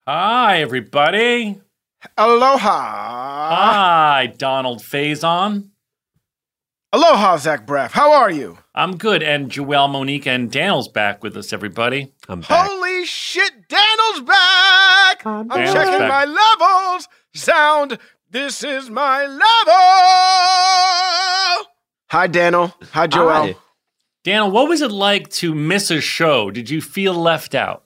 Hi, everybody. Aloha. Hi, Donald Faison. Aloha, Zach Braff. How are you? I'm good, and Joelle, Monique, and Daniel's back with us, everybody. I'm back. Holy shit, Daniel's back! I'm Daniel's checking back. my levels. Sound, this is my level. Hi, Daniel. Hi, Joelle. Hi. Daniel, what was it like to miss a show? Did you feel left out?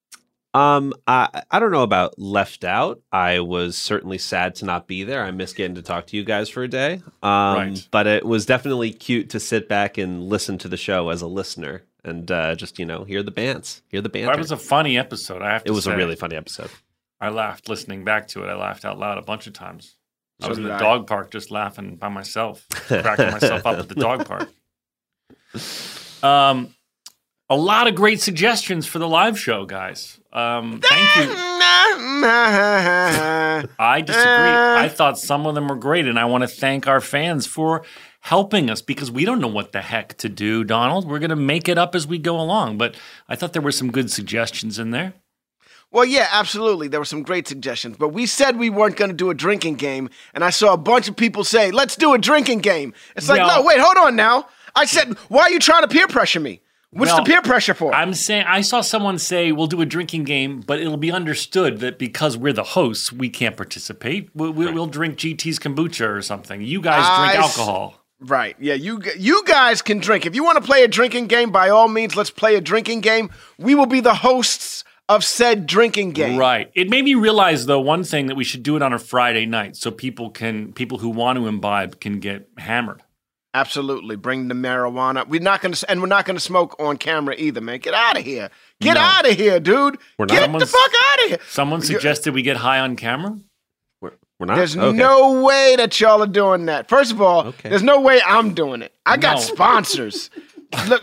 I don't know about left out. I was certainly sad to not be there. I miss getting to talk to you guys for a day. Right. But it was definitely cute to sit back and listen to the show as a listener and just, hear the banter. That was a funny episode, I have to say. It was a really funny episode. I laughed listening back to it. I laughed out loud a bunch of times. I So was in did the I. dog park just laughing by myself, cracking myself up at the dog park. A lot of great suggestions for the live show, guys. Thank you. I disagree. I thought some of them were great, and I want to thank our fans for helping us because we don't know what the heck to do, Donald. We're going to make it up as we go along, but I thought there were some good suggestions in there. Well, yeah, absolutely. There were some great suggestions, but we said we weren't going to do a drinking game, and I saw a bunch of people say, let's do a drinking game. It's like, Well- no, wait, hold on now. I said, why are you trying to peer pressure me? What's Well, the peer pressure for? I'm saying I saw someone say we'll do a drinking game, but it'll be understood that because we're the hosts, we can't participate. We'll drink GT's kombucha or something. You guys drink alcohol. Right. Yeah, you guys can drink. If you want to play a drinking game, by all means, let's play a drinking game. We will be the hosts of said drinking game. Right. It made me realize, though, one thing that we should do it on a Friday night so people who want to imbibe can get hammered. Absolutely. Bring the marijuana. We're not going to smoke on camera either, man. Get out of here. Get No. out of here, dude. We're not. Get the fuck out of here. Someone suggested we get high on camor. We're not? There's Okay. no way that y'all are doing that. First of all, Okay. there's no way I'm doing it. I got No. sponsors. Look.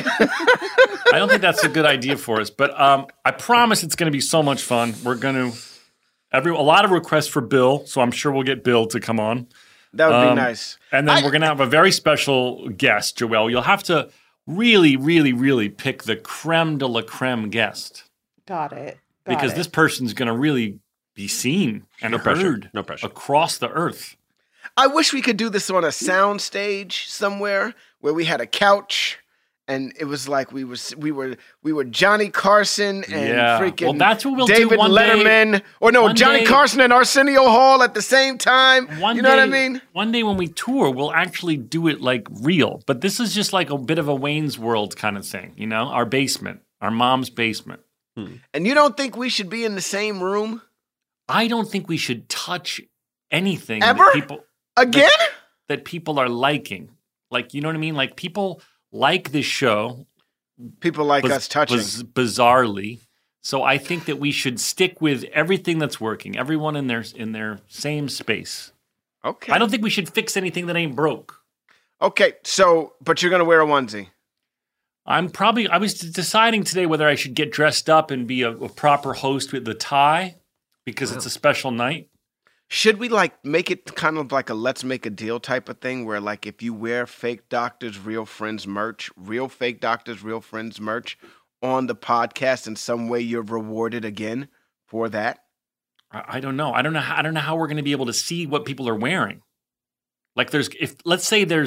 I don't think that's a good idea for us, but I promise it's going to be so much fun. We're going to a lot of requests for Bill, so I'm sure we'll get Bill to come on. That would be nice. And then we're going to have a very special guest, Joelle. You'll have to really, really, really pick the creme de la creme guest Got it. because this person's going to really be seen and No pressure. heard No pressure. across the earth. I wish we could do this on a sound stage somewhere where we had a couch and it was like we were Johnny Carson and Yeah. freaking Well, that's what we'll do David one day. Letterman. Or no, One Johnny day- Carson and Arsenio Hall at the same time. You know what I mean? One day when we tour, we'll actually do it like real. But this is just like a bit of a Wayne's World kind of thing, our basement, our mom's basement. And you don't think we should be in the same room I don't think we should touch anything Ever? Again? that people are liking. Like, you know what I mean? Like, people like this show People like us touching. bizarrely. So I think that we should stick with everything that's working. Everyone in their same space. Okay. I don't think we should fix anything that ain't broke. Okay, so, but you're going to wear a onesie. I was deciding today whether I should get dressed up and be a proper host with the tie because it's a special night. Should we make it kind of like a let's make a deal type of thing where if you wear Fake Doctors Real Friends merch, real Fake Doctors Real Friends merch on the podcast in some way you're rewarded again for that? I don't know. I don't know how we're going to be able to see what people are wearing. Like let's not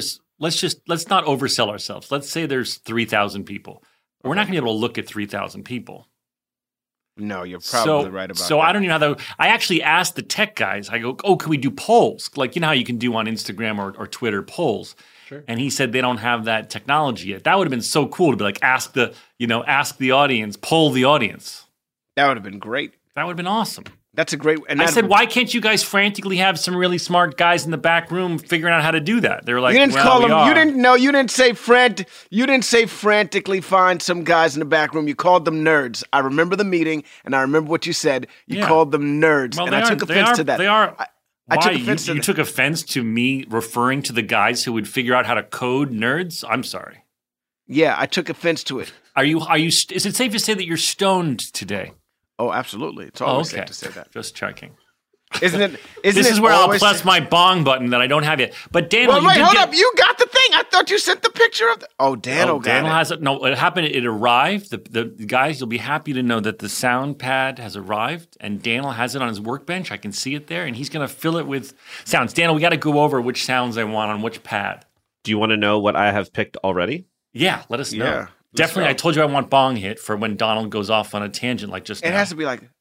oversell ourselves. Let's say there's 3,000 people. We're not going to be able to look at 3,000 people. No, you're probably right about that. So I don't even know how I actually asked the tech guys. I go, can we do polls? Like, how you can do on Instagram or Twitter polls. Sure. And he said they don't have that technology yet. That would have been so cool to be like, ask the audience, poll the audience. That would have been great. That would have been awesome. That's a great. And I said, why can't you guys frantically have some really smart guys in the back room figuring out how to do that? They're like, you didn't well, call we them. are. You didn't. No, you didn't say You didn't say frantically find some guys in the back room. You called them nerds. I remember the meeting, and I remember what you said. You Yeah. called them nerds, Well, and I took offense to that. They are. I Why? took offense to You that. took offense to me referring to the guys who would figure out how to code nerds? I'm sorry. Yeah, I took offense to it. Are you? Is it safe to say that you're stoned today? Oh, absolutely. It's always okay. safe to say that. Just checking. Isn't it? This is where I'll press my bong button that I don't have yet. But Daniel, Well, you wait, did hold get, up. You got the thing. I thought you sent the picture of Daniel got Daniel it. has it. No, it happened. It arrived. The guys, you'll be happy to know that the sound pad has arrived, and Daniel has it on his workbench. I can see it there, and he's going to fill it with sounds. Daniel, we got to go over which sounds I want on which pad. Do you want to know what I have picked already? Yeah, let us know. Yeah, Definitely, I told you I want bong hit for when Donald goes off on a tangent like just now. It has to be like,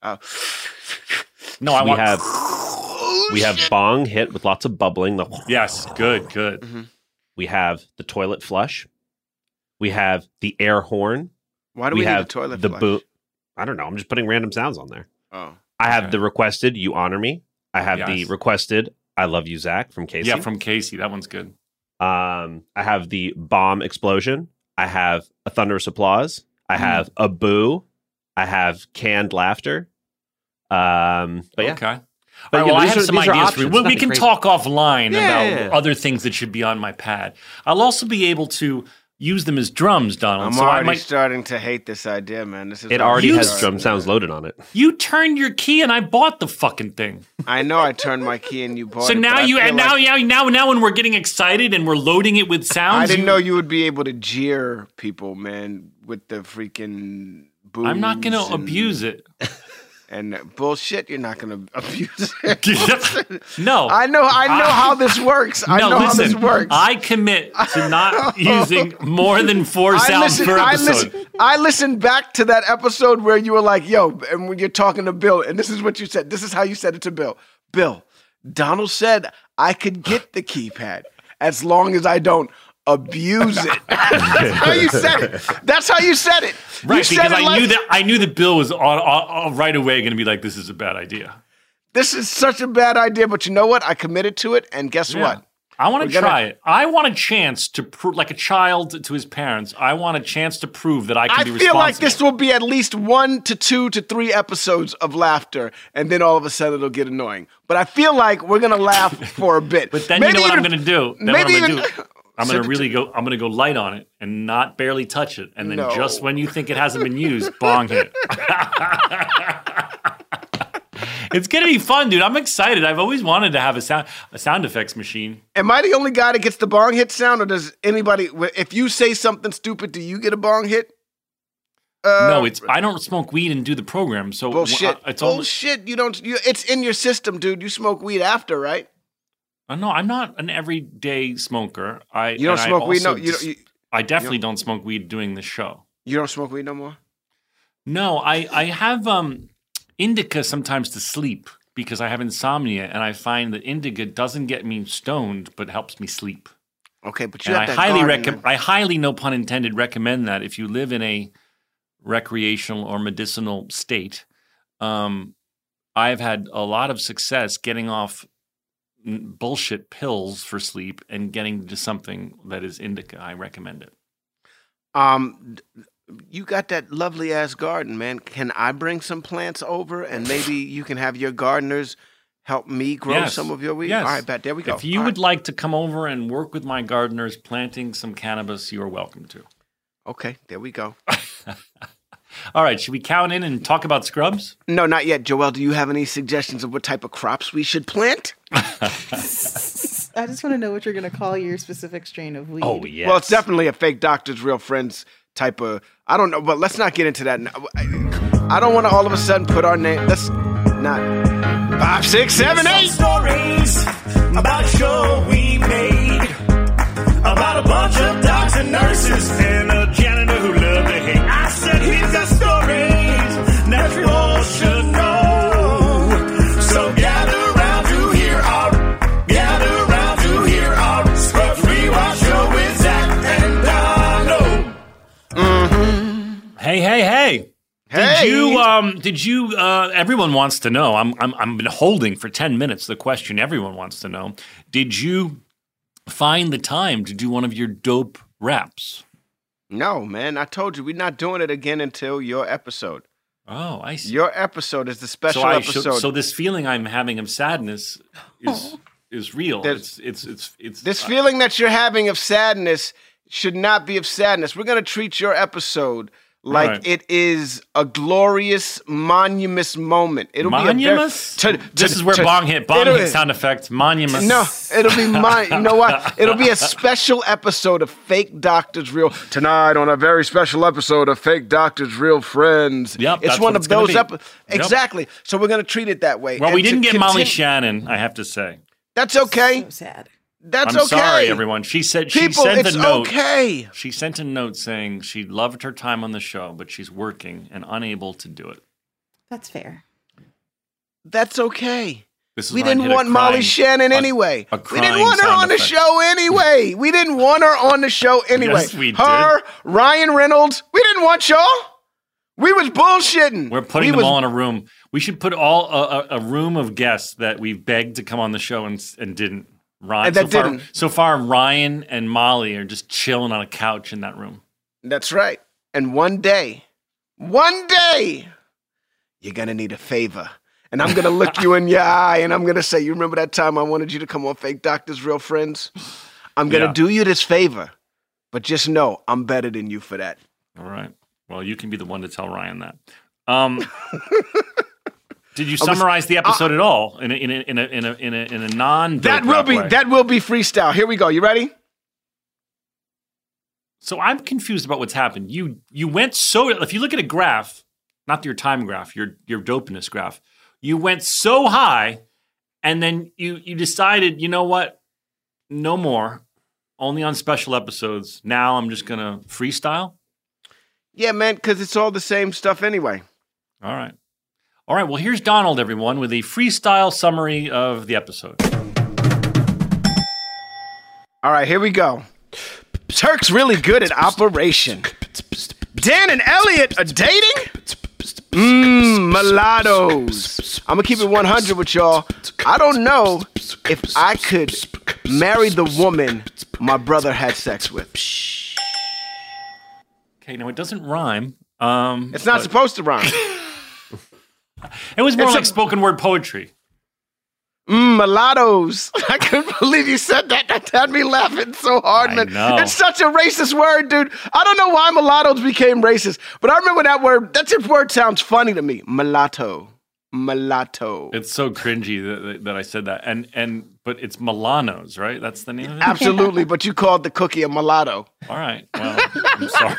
No, I want. We have bong hit with lots of bubbling. Yes, good. Mm-hmm. We have the toilet flush. We have the air horn. Why do we need have a toilet the flush? boom? I don't know. I'm just putting random sounds on there. Oh. I have the requested "You Honor Me." I have the Yes. requested "I Love You, Zach" from Casey. Yeah, from Casey. That one's good. I have the bomb explosion. I have a thunderous applause. I have a boo. I have canned laughter. But yeah. Okay. But All right, yeah, well, I these have are- some these are ideas for you. options, We nothing can crazy. talk offline Yeah. about other things that should be on my pad. I'll also be able to use them as drums, Donald. I'm so I already might. starting to hate this idea, man. This is It already has starting. drum sounds loaded on it. You turned your key, and I bought the fucking thing. I know I turned my key and you bought So it. now but I you feel and like now when we're getting excited and we're loading it with sounds, I didn't know you would be able to jeer people, man, with the freaking boos. I'm not going to and- abuse it. And bullshit, you're not going to abuse it. No, I know how this works. I know how this works. I commit to not using more than 4 sounds per episode. I listened back to that episode where you were like, yo, and when you're talking to Bill, and this is what you said. This is how you said it to Bill. Bill, Donald said I could get the keypad as long as I don't abuse it. That's how you said it. That's how you said it. You Right, said because it I knew that Bill was right away going to be like, "This is a bad idea." This is such a bad idea, but you know what? I committed to it, and guess what? I want We're to gonna- try it. I want a chance to prove, like a child to his parents. I want a chance to prove that I can I be feel responsible. like this will be at least 1 to 2 to 3 episodes of laughter, and then all of a sudden it'll get annoying. But I feel like we're gonna laugh for a bit. But then you know what I'm going to do. Then what I'm maybe going to even- do. I'm going to really go. I'm going to go light on it and not barely touch it, and then No. just when you think it hasn't been used, bong hit. It's going to be fun, dude. I'm excited. I've always wanted to have a sound effects machine. Am I the only guy that gets the bong hit sound, or does anybody? If you say something stupid, do you get a bong hit? No, I don't smoke weed and do the program, so Bullshit. it's only. Bullshit. You don't. It's in your system, dude. You smoke weed after, right? No, I'm not an everyday smoker. You don't smoke weed. No, I definitely don't smoke weed doing the show. You don't smoke weed no more. No, I have indica sometimes to sleep because I have insomnia, and I find that indica doesn't get me stoned, but helps me sleep. Okay, but you And have I that highly garden, recommend. man. I highly, no pun intended, recommend that if you live in a recreational or medicinal state. I've had a lot of success getting off bullshit pills for sleep and getting to something that is indica. I recommend it. You got that lovely ass garden, man. Can I bring some plants over, and maybe you can have your gardeners help me grow Yes. some of your weed? Yes. All right, bet. There we go. If you All would right. like to come over and work with my gardeners planting some cannabis, you are welcome to. Okay, there we go. All right, should we count in and talk about scrubs? No, not yet. Joel, do you have any suggestions of what type of crops we should plant? I just want to know what you're going to call your specific strain of weed. Oh, yeah. Well, it's definitely a fake doctor's real friends type of. I don't know, but let's not get into that now. I don't want to all of a sudden put our name. Let's not. 5, 6, 7, 8. Stories about a show we made about a bunch of docs and nurses and a janitor who loved to hate. I said he's got stories that you all should know. So gather round to hear our Scrubs Rewatch show with Zach and Donald. Hey. Hey. Did you everyone wants to know. I'm been holding for 10 minutes the question everyone wants to know. Did you find the time to do one of your dope raps? No, man. I told you we're not doing it again until your episode. Oh, I see. Your episode is the special so episode. so this feeling I'm having of sadness is real. There's- It's This feeling that you're having of sadness should not be of sadness. We're going to treat your episode Like Right. it is a glorious monument moment. It'll Monumus? be This is where Bong hit. Bong it'll- hit sound effect. Monumus. No, it'll be you know what? It'll be a special episode of Fake Doctors Real tonight on a very special episode of Fake Doctors Real Friends. Yep, it's that's one what of it's gonna those be. episodes. Exactly. So we're gonna treat it that way. Well, And we to didn't get Molly continue- Shannon, I have to say. That's okay. So sad. That's I'm okay. sorry, everyone. She said she People, sent it's a note. okay. She sent a note saying she loved her time on the show, but she's working and unable to do it. That's fair. That's okay. This is We when I didn't hit a want Molly crying- Shannon anyway. a We didn't crying want her sound on the effect. show anyway. We didn't want her on the show anyway. Yes, we her, Ryan Reynolds, we didn't want y'all. We was bullshitting. We're putting them all in a room. We should put all a room of guests that we've begged to come on the show and didn't. Ryan, And that didn't. So far, Ryan and Molly are just chilling on a couch in that room. That's right. And one day, you're going to need a favor. And I'm going to look you in your eye and I'm going to say, you remember that time I wanted you to come on Fake Doctors Real Friends? I'm going to Yeah. do you this favor. But just know, I'm better than you for that. All right. Well, you can be the one to tell Ryan that. Did you was- summarize the episode at all in a non? That will be freestyle. Here we go. You ready? So I'm confused about what's happened. You went so. If you look at a graph, not your time graph, your dopeness graph, you went so high, and then you decided, you know what? No more. Only on special episodes. Now I'm just gonna freestyle. Yeah, man, because it's all the same stuff anyway. All right. All right. Well, here's Donald, everyone, with a freestyle summary of the episode. All right, here we go. Turk's really good at operation. Dan and Elliot are dating? Mulattoes. I'm going to keep it 100 with y'all. I don't know if I could marry the woman my brother had sex with. Okay. Now it doesn't rhyme. It's not supposed to rhyme. It was more It's like a- spoken word poetry. Mulattoes. I couldn't believe you said that. That had me laughing so hard, I man. know. It's such a racist word, dude. I don't know why mulattoes became racist, but I remember that word. That word sounds funny to me. Mulatto. It's so cringy that I said that. But it's Milano's, right? That's the name of it? Absolutely, but you called the cookie a mulatto. All right. Well, I'm sorry.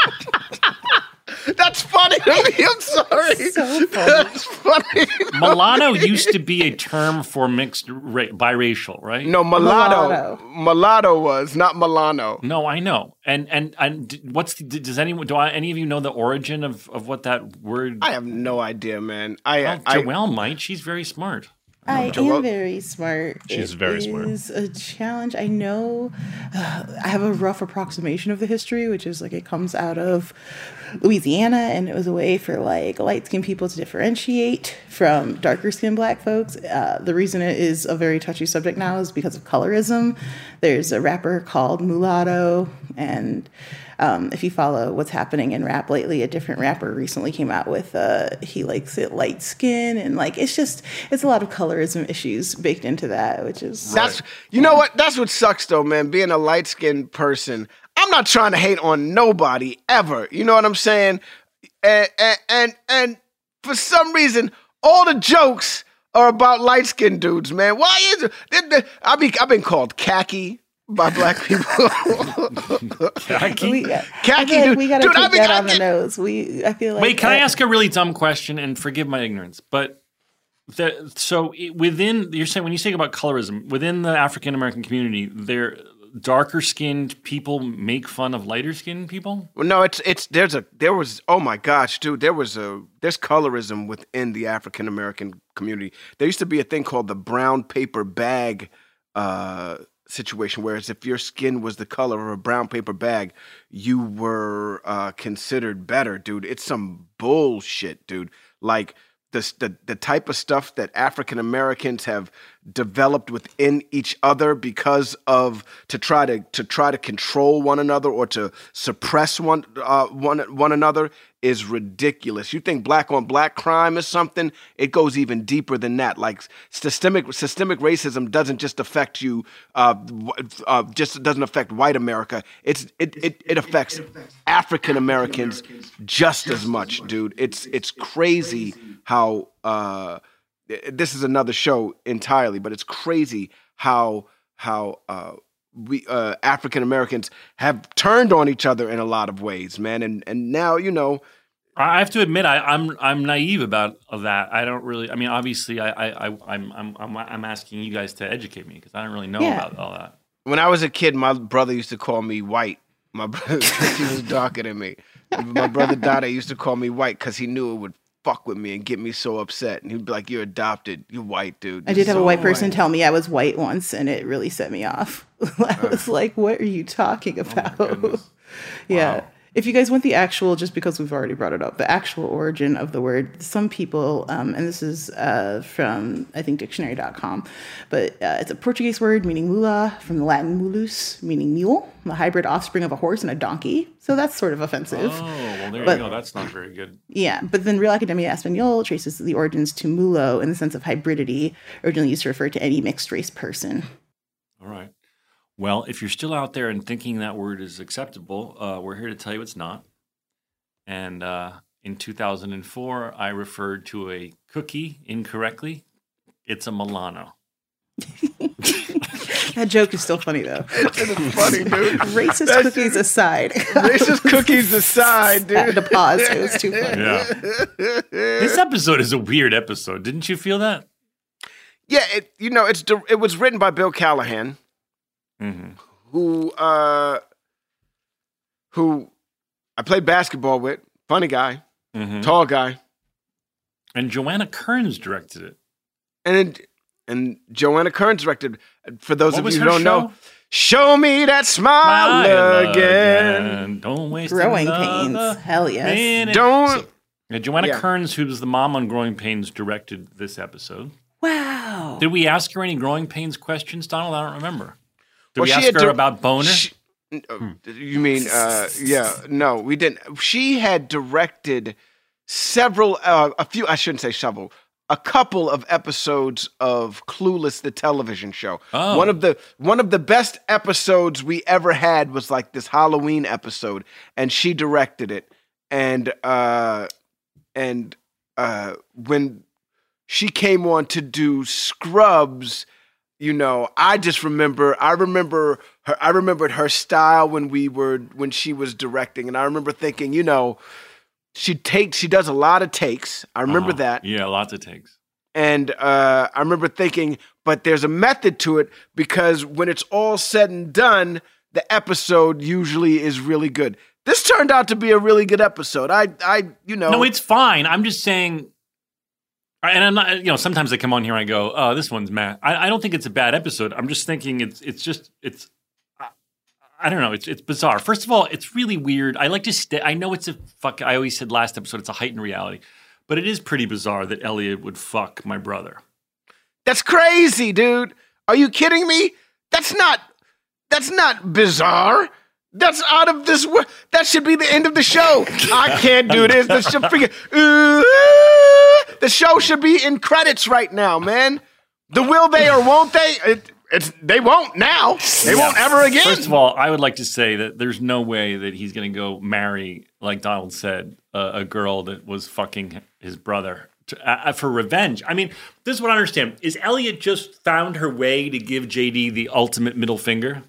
That's funny to me. I'm sorry. So funny. That's funny. Milano used to be a term for mixed biracial, right? No, Mulatto. Mulatto was, not Milano. No, I know. And does anyone any of you know the origin of what that word? I have no idea, man. Joelle might. She's very smart. I Joelle- am very smart. She's very smart. It is a challenge. I know I have a rough approximation of the history, which is like it comes out of Louisiana, and it was a way for like light-skinned people to differentiate from darker-skinned black folks. The reason it is a very touchy subject now is because of colorism. There's a rapper called Mulatto, and if you follow what's happening in rap lately, a different rapper recently came out with he likes it light skin, and like it's a lot of colorism issues baked into that, which is You know what? That's what sucks, though, man. Being a light-skinned person, I'm not trying to hate on nobody ever. You know what I'm saying? And for some reason, all the jokes are about light-skinned dudes, man. Why is it? I've been called khaki by black people. Khaki? we Khaki, dude. we gotta Dude, take I mean, that I on the get- nose. I feel like Wait, can I ask a really dumb question? And forgive my ignorance, but within you're saying when you say about colorism within the African American community, there darker skinned people make fun of lighter skinned people. Well, no, there was oh my gosh, dude, there's colorism within the African American community. There used to be a thing called the brown paper bag situation, whereas if your skin was the color of a brown paper bag, you were considered better, dude. It's some bullshit, dude. Like the type of stuff that African Americans have developed within each other because of to try to control one another or to suppress one another is ridiculous. You think black on black crime is something? It goes even deeper than that. Like systemic racism doesn't just affect you, just doesn't affect white America. It affects African Americans just as much, dude. It's crazy how this is another show entirely, but it's crazy how we African Americans have turned on each other in a lot of ways, man. And now, you know, I have to admit I'm naive about that. I don't really. I mean, obviously, I'm asking you guys to educate me because I don't really know about all that. When I was a kid, my brother used to call me white. My brother, he was darker than me. My brother Dada used to call me white because he knew it would fuck with me and get me so upset. And he'd be like, "You're adopted. You're white, dude." I did have a white person tell me I was white once, and it really set me off. I was like, "What are you talking about?" Yeah. Wow. If you guys want the actual, just because we've already brought it up, the actual origin of the word, some people, and this is from, I think, dictionary.com, but it's a Portuguese word meaning mula, from the Latin mulus, meaning mule, the hybrid offspring of a horse and a donkey. So that's sort of offensive. Oh, well, there you go. That's not very good. Yeah, but then Real Academia Español traces the origins to mulo in the sense of hybridity, originally used to refer to any mixed race person. All right. Well, if you're still out there and thinking that word is acceptable, we're here to tell you it's not. And in 2004, I referred to a cookie incorrectly. It's a Milano. That joke is still funny, though. It's funny, dude. Racist cookies aside. Racist cookies aside, dude. I had to pause. It was too funny. Yeah. This episode is a weird episode. Didn't you feel that? Yeah, it was written by Bill Callahan. Mm-hmm. Who I played basketball with, funny guy, tall guy, and Joanna Kearns directed it. And Joanna Kearns directed. For those What of was you who her don't show? know, Show Me That Smile Again. Don't waste Growing another Pains. Hell yes. minute. Don't. Yeah, Joanna Yeah. Kearns, who was the mom on Growing Pains, directed this episode. Wow. Did we ask her any Growing Pains questions, Donald? I don't remember. Did Well, we she ask had her to- about Boner? You mean, yeah, no, we didn't. She had directed a couple of episodes of Clueless, the television show. Oh. One of the best episodes we ever had was like this Halloween episode, and she directed it. And when she came on to do Scrubs, you know, I remembered her style when she was directing, and I remember thinking, you know, she does a lot of takes. I remember that. Yeah, lots of takes. And I remember thinking, but there's a method to it, because when it's all said and done, the episode usually is really good. This turned out to be a really good episode. No, it's fine. I'm just saying, and I'm not, you know, sometimes I come on here and I go, oh, this one's meh. I don't think it's a bad episode. I'm just thinking I don't know. It's bizarre. First of all, it's really weird. I like to I know it's I always said last episode, it's a heightened reality, but it is pretty bizarre that Elliot would fuck my brother. That's crazy, dude. Are you kidding me? That's not bizarre. That's out of this world. That should be the end of the show. I can't do this. The show should be in credits right now, man. The will they or won't they? They won't now. They won't ever again. First of all, I would like to say that there's no way that he's going to go marry, like Donald said, a girl that was fucking his brother for revenge. I mean, this is what I understand. Is Elliot just found her way to give JD the ultimate middle finger?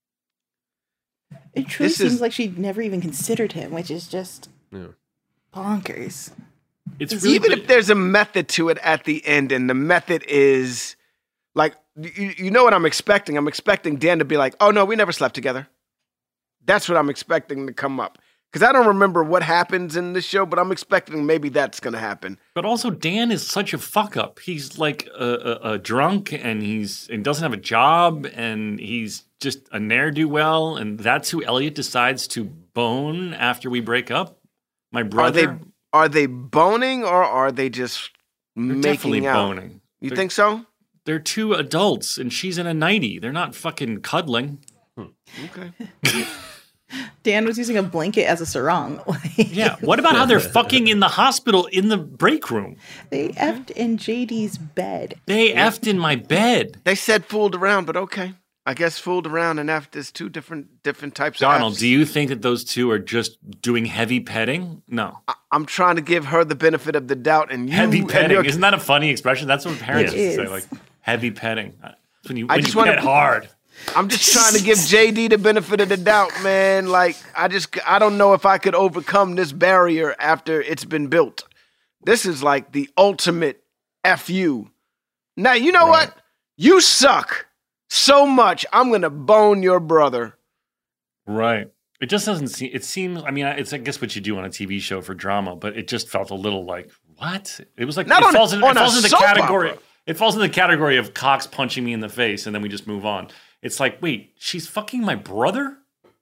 It truly seems like she'd never even considered him, which is just bonkers. It's really Even if there's a method to it at the end, and the method is like, you know what I'm expecting? I'm expecting Dan to be like, oh no, we never slept together. That's what I'm expecting to come up. Because I don't remember what happens in this show, but I'm expecting maybe that's going to happen. But also, Dan is such a fuck up. He's like a drunk, and doesn't have a job, and he's just a ne'er-do-well, and that's who Elliot decides to bone after we break up. My brother. Are they boning, or are they just making definitely out? boning. You think so? They're two adults, and she's in a 90. They're not fucking cuddling. Okay. Dan was using a blanket as a sarong. Yeah. What about how they're fucking in the hospital in the break room? They effed in JD's bed. They effed in my bed. They said fooled around, but okay. I guess fooled around and effed is two different types Donald, of do you think that those two are just doing heavy petting? No. I'm trying to give her the benefit of the doubt, and you Heavy and petting. your- Isn't that a funny expression? That's what parents It used to say, is. like heavy petting. It's when you just wanna- pet hard. I'm just trying to give JD the benefit of the doubt, man. Like, I don't know if I could overcome this barrier after it's been built. This is like the ultimate FU. Now, you know what? You suck so much, I'm going to bone your brother. Right. It just doesn't seem, it seems, I mean, it's, I guess what you do on a TV show for drama, but it just felt a little like, what? It was like, Not it on- falls in on a the soap category. opera. It falls in the category of Cox punching me in the face and then we just move on. It's like, wait, she's fucking my brother?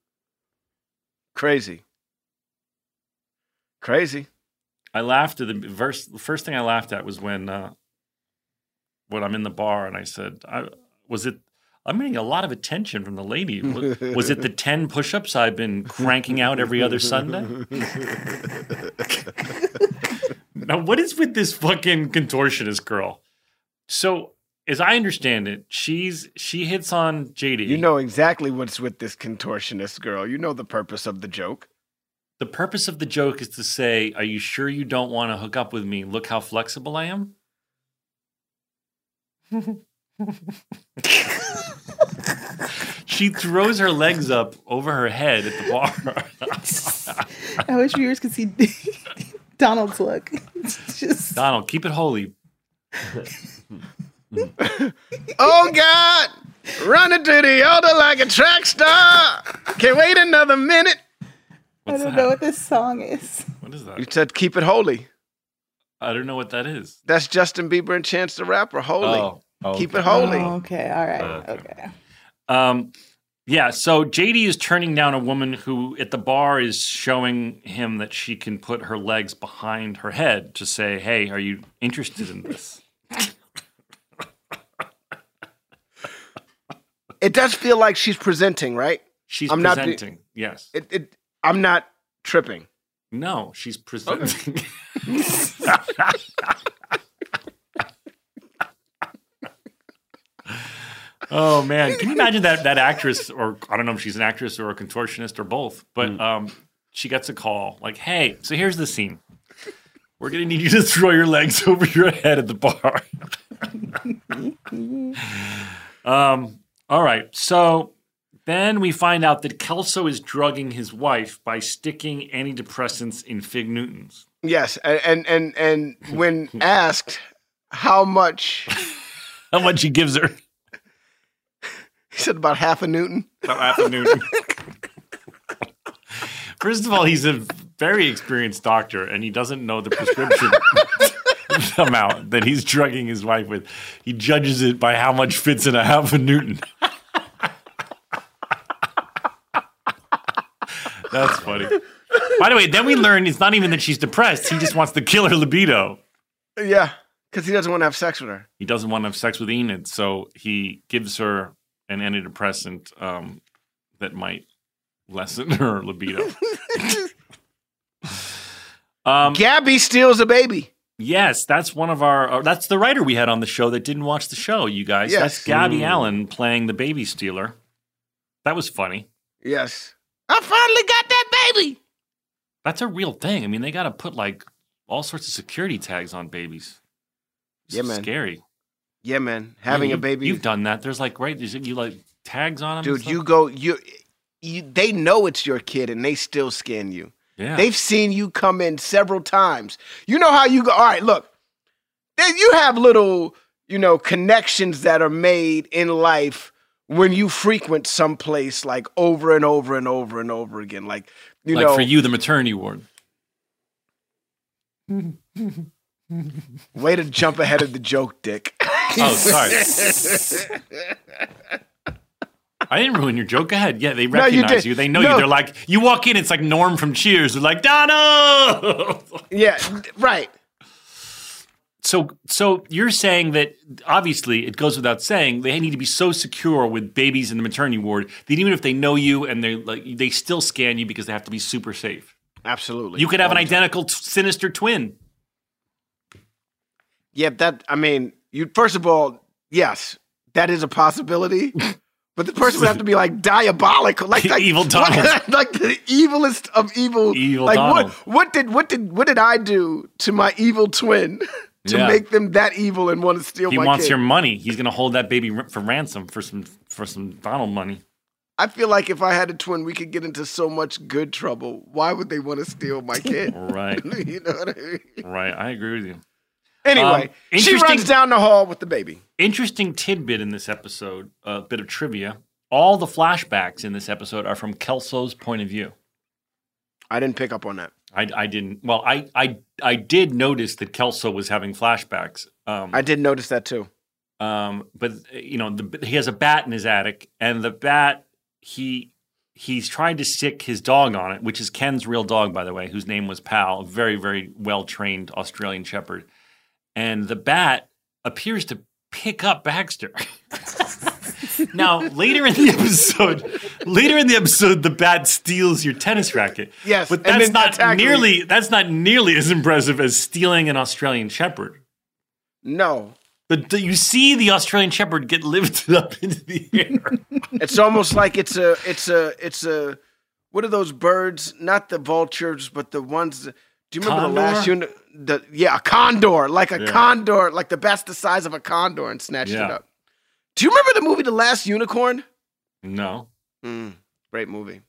Crazy. I laughed at the first thing I laughed at was when I'm in the bar and I said, I'm getting a lot of attention from the lady. Was it the 10 push-ups I've been cranking out every other Sunday? Now, what is with this fucking contortionist girl? So, as I understand it, she hits on JD. You know exactly what's with this contortionist girl. You know the purpose of the joke. The purpose of the joke is to say, are you sure you don't want to hook up with me? Look how flexible I am. She throws her legs up over her head at the bar. I wish viewers could see Donald's look. It's just Donald, keep it holy. Oh, God! Running to the altar like a track star. Can't wait another minute. What's I don't that? know what this song is. What is You that? said keep it holy. I don't know what that is. That's Justin Bieber and Chance the Rapper. Holy. Oh, Keep okay. it holy. Oh, okay, all right, okay. Yeah, so JD is turning down a woman who at the bar is showing him that she can put her legs behind her head to say, hey, are you interested in this? It does feel like she's presenting, right? She's I'm not presenting. Yes. I'm not tripping. No, she's presenting. Oh man, can you imagine that actress, or I don't know if she's an actress or a contortionist or both, but she gets a call like, "Hey, so here's the scene. We're gonna need you to throw your legs over your head at the bar." All right, so then we find out that Kelso is drugging his wife by sticking antidepressants in Fig Newtons. Yes, and when asked how much, How much he gives her? he said about half a Newton. About half a Newton. First of all, he's a very experienced doctor, and he doesn't know the prescription amount that he's drugging his wife with. He judges it by how much fits in a half a Newton. That's funny. By the way, then we learn it's not even that she's depressed. He just wants to kill her libido. Yeah, because he doesn't want to have sex with her. He doesn't want to have sex with Enid, so he gives her an antidepressant that might lessen her libido. Gabby steals a baby. Yes, that's one of our. That's the writer we had on the show that didn't watch the show. You guys, Yes. That's Gabby Allen playing the baby stealer. That was funny. Yes. I finally got that baby. That's a real thing. I mean, they got to put like all sorts of security tags on babies. It's Yeah, man. Scary. Yeah, man. Having You- a baby. You've done that. There's like you like tags on them. Dude, you go, you, they know it's your kid and they still scan you. Yeah. They've seen you come in several times. You know how you go, all right, look, you have little, connections that are made in life when you frequent someplace like over and over and over and over again. Like, like for you, the maternity ward. way to jump ahead of the joke, Dick. Oh, sorry. I didn't ruin your joke. Go ahead. Yeah, they you recognize did. you. They know No. you. They're like, you walk in, it's like Norm from Cheers. They're like, Donald! Yeah, right. So you're saying that obviously it goes without saying they need to be so secure with babies in the maternity ward that even if they know you and they still scan you because they have to be super safe. Absolutely. You could have an identical sinister twin. Yeah, first of all, yes, that is a possibility. But the person would have to be like diabolical, like evil Donald, like the evilest of evil. Evil like Donald. What did I do to my evil twin to make them that evil and want to steal my kid? He wants your money. He's going to hold that baby for ransom for some Donald money. I feel like if I had a twin, we could get into so much good trouble. Why would they want to steal my kid? Right. You know what I mean? Right. I agree with you. Anyway, she runs down the hall with the baby. Interesting tidbit in this episode, a bit of trivia. All the flashbacks in this episode are from Kelso's point of view. I didn't pick up on that. I didn't. Well, I did notice that Kelso was having flashbacks. I did notice that too. But he has a bat in his attic, and the bat he's trying to stick his dog on it, which is Ken's real dog, by the way, whose name was Pal, a very, very well trained Australian Shepherd. And the bat appears to pick up Baxter. Now, later in the episode, the bat steals your tennis racket. Yes, but that's not nearly as impressive as stealing an Australian Shepherd. No. You see the Australian Shepherd get lifted up into the air. It's almost like it's a what are those birds? Not the vultures, but the ones. Do you remember Condor? the last unit? A condor, like a condor, like the bat's the size of a condor and snatched it up. Do you remember the movie The Last Unicorn? No. Great movie.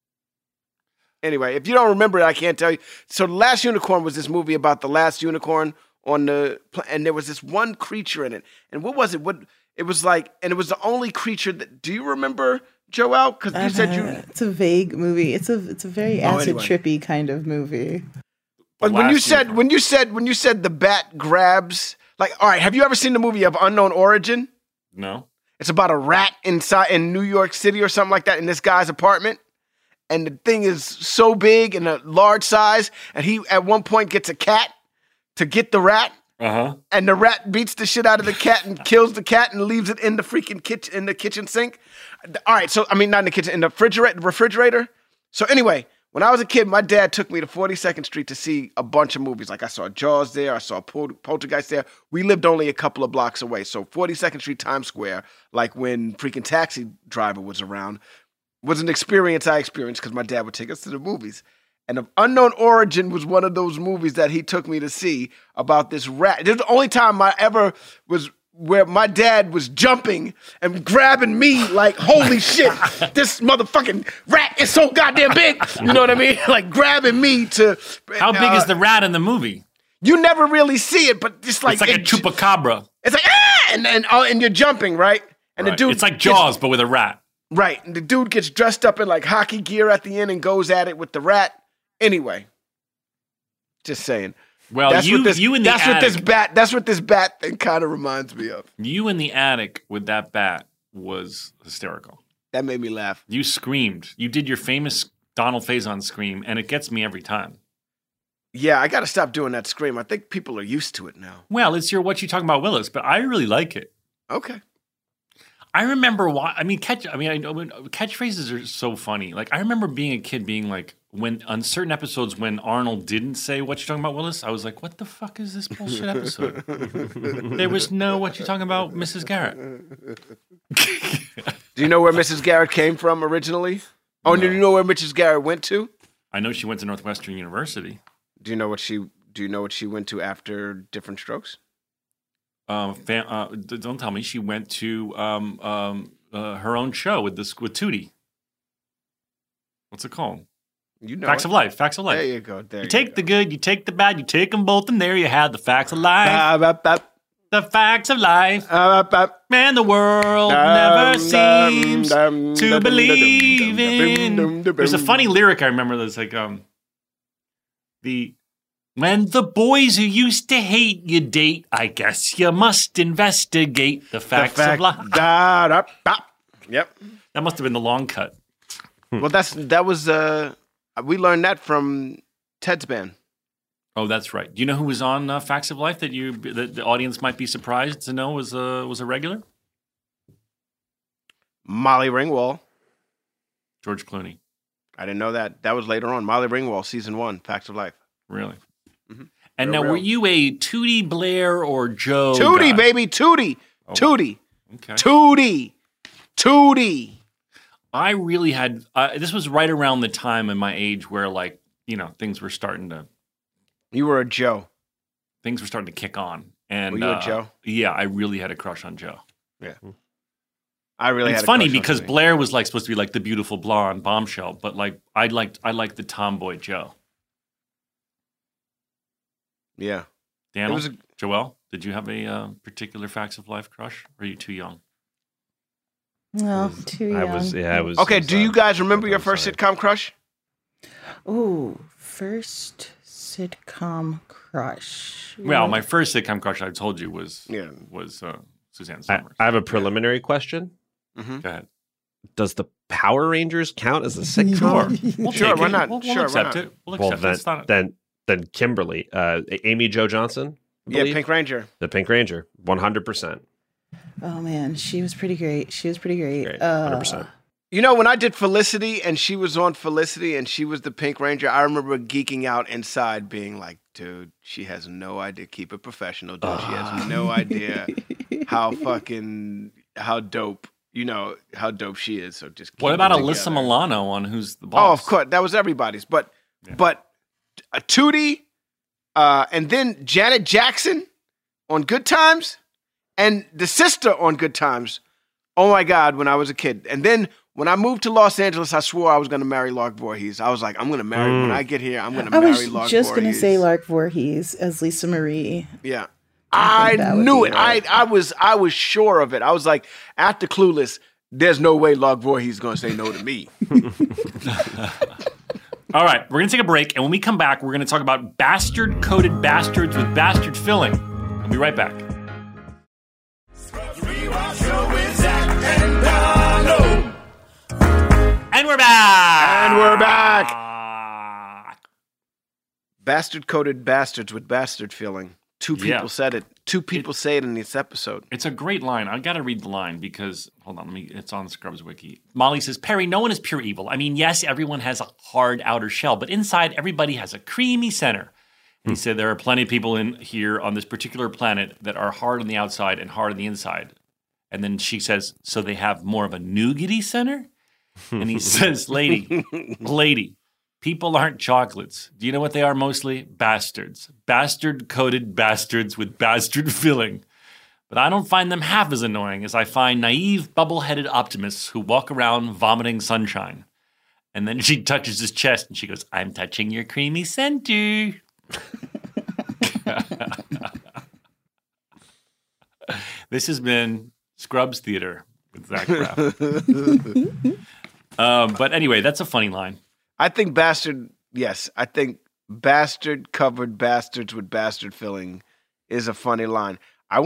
Anyway, if you don't remember it, I can't tell you. So The Last Unicorn was this movie about the last unicorn and there was this one creature in it. And what was it? It was like, and it was the only creature that. Do you remember, Joelle? Because you said you. It's a vague movie. It's a very acid trippy kind of movie. But when you said the bat grabs, like, all right, have you ever seen the movie of Unknown Origin? No. It's about a rat in New York City or something like that in this guy's apartment. And the thing is so big and a large size. And he at one point gets a cat to get the rat. Uh-huh. And the rat beats the shit out of the cat and kills the cat and leaves it in the freaking kitchen sink. All right, so I mean not in the kitchen, in the refrigerator. So anyway, when I was a kid, my dad took me to 42nd Street to see a bunch of movies. Like I saw Jaws there, I saw Poltergeist there. We lived only a couple of blocks away. So 42nd Street, Times Square, like when freaking Taxi Driver was around, was an experience I experienced because my dad would take us to the movies. And Unknown Origin was one of those movies that he took me to see about this rat. This was the only time I ever was where my dad was jumping and grabbing me like, holy shit, this motherfucking rat is so goddamn big. You know what I mean? Like grabbing me to... How big is the rat in the movie? You never really see it, but it's like... It's like a chupacabra. It's like, and you're jumping, right? And the dude... It's like Jaws, but with a rat. Right. And the dude gets dressed up in like hockey gear at the end and goes at it with the rat. Anyway. Just saying. Well, that's what this bat thing kind of reminds me of. You in the attic with that bat was hysterical. That made me laugh. You screamed. You did your famous Donald Faison scream, and it gets me every time. Yeah, I got to stop doing that scream. I think people are used to it now. Well, it's your What You Talking About Willis, but I really like it. Okay. I remember catchphrases are so funny. Like I remember being a kid being like, when on certain episodes when Arnold didn't say What You Talking About Willis, I was like, what the fuck is this bullshit episode? There was no What You Talking About Mrs. Garrett. Do you know where Mrs. Garrett came from originally? Oh, no. Do you know where Mrs. Garrett went to? I know she went to Northwestern University. Do you know what she went to after Different Strokes? Don't tell me. She went to her own show with Tootie. What's it called? You know Facts of Life. Facts of Life. There you go. You take the good, you take the bad, you take them both, and there you have the facts of life. The facts of life. Man, the world never seems to believe in. There's a funny lyric I remember that's like, when the boys who used to hate you date, I guess you must investigate the facts of life. Yep. That must have been the long cut. Well, that was we learned that from Ted's band. Oh, that's right. Do you know who was on Facts of Life that the audience might be surprised to know was a regular? Molly Ringwald. George Clooney. I didn't know that. That was later on. Molly Ringwald, season 1, Facts of Life. Really? Mhm. And Real, now, were real. you a Tootie Blair or Joe? Tootie, guy? baby, Tootie. Oh, Tootie. Okay. Tootie. I really had. This was right around the time in my age where, like, things were starting to You were a Joe. kick on. And Were you a Joe? Yeah, I really had a crush on Joe. Yeah. I really It's had a funny crush on because Tootie. Blair was like supposed to be like the beautiful blonde bombshell, but like I liked the tomboy Joe. Yeah. Daniel, It was a- Joelle, did you have a particular Facts of Life crush? Or are you too young? No, too young. I was. Okay, do you guys remember your first sitcom crush? Ooh, first sitcom crush. Well, my first sitcom crush I told you was Yeah. Suzanne I Summers. have a preliminary question. Mm-hmm. Go ahead. Does the Power Rangers count as a sitcom? Sure. We'll Sure, take why it. not? We'll Sure, why accept not? it. We'll Well, accept it. It's not then Kimberly, Amy Jo Johnson. I Yeah, believe? Pink Ranger. The Pink Ranger, 100%. Oh man, she was pretty great. Great, 100%. You know, when I did Felicity and she was on Felicity and she was the Pink Ranger, I remember geeking out inside being like, dude, she has no idea. Keep it professional, dude. She has no idea how dope, how dope she is. So just keep What about it Alyssa together. Milano on Who's the Boss? Oh, of course. That was everybody's. But Tootie, and then Janet Jackson on Good Times, and the sister on Good Times. Oh my God, when I was a kid. And then when I moved to Los Angeles, I swore I was going to marry Lark Voorhees. I was like, I'm going to marry, when I get here, I'm going to I marry was Lark just Voorhees. gonna say Lark Voorhees as Lisa Marie. Yeah. I think I that would knew be it. right. I was sure of it. I was like, after Clueless, there's no way Lark Voorhees is going to say no to me. All right, we're going to take a break, and when we come back, we're going to talk about bastard-coated bastards with bastard filling. We'll be right back. Rewind show with Zach and Donald. And we're back! And we're back. Bastard-coated bastards with bastard feeling. Two people Yeah. said it. Two people say it in this episode. It's a great line. I got to read the line because, hold on, it's on the Scrubs Wiki. Molly says, Perry, no one is pure evil. I mean, yes, everyone has a hard outer shell, but inside, everybody has a creamy center. And he said, there are plenty of people in here on this particular planet that are hard on the outside and hard on the inside. And then she says, so they have more of a nougaty center? And he says, lady, people aren't chocolates. Do you know what they are mostly? Bastards. Bastard-coated bastards with bastard filling. But I don't find them half as annoying as I find naive, bubble-headed optimists who walk around vomiting sunshine. And then she touches his chest and she goes, I'm touching your creamy center. This has been Scrubs Theater with Zach Braff. But anyway, that's a funny line. I think bastard, yes. I think bastard-covered bastards with bastard filling is a funny line. I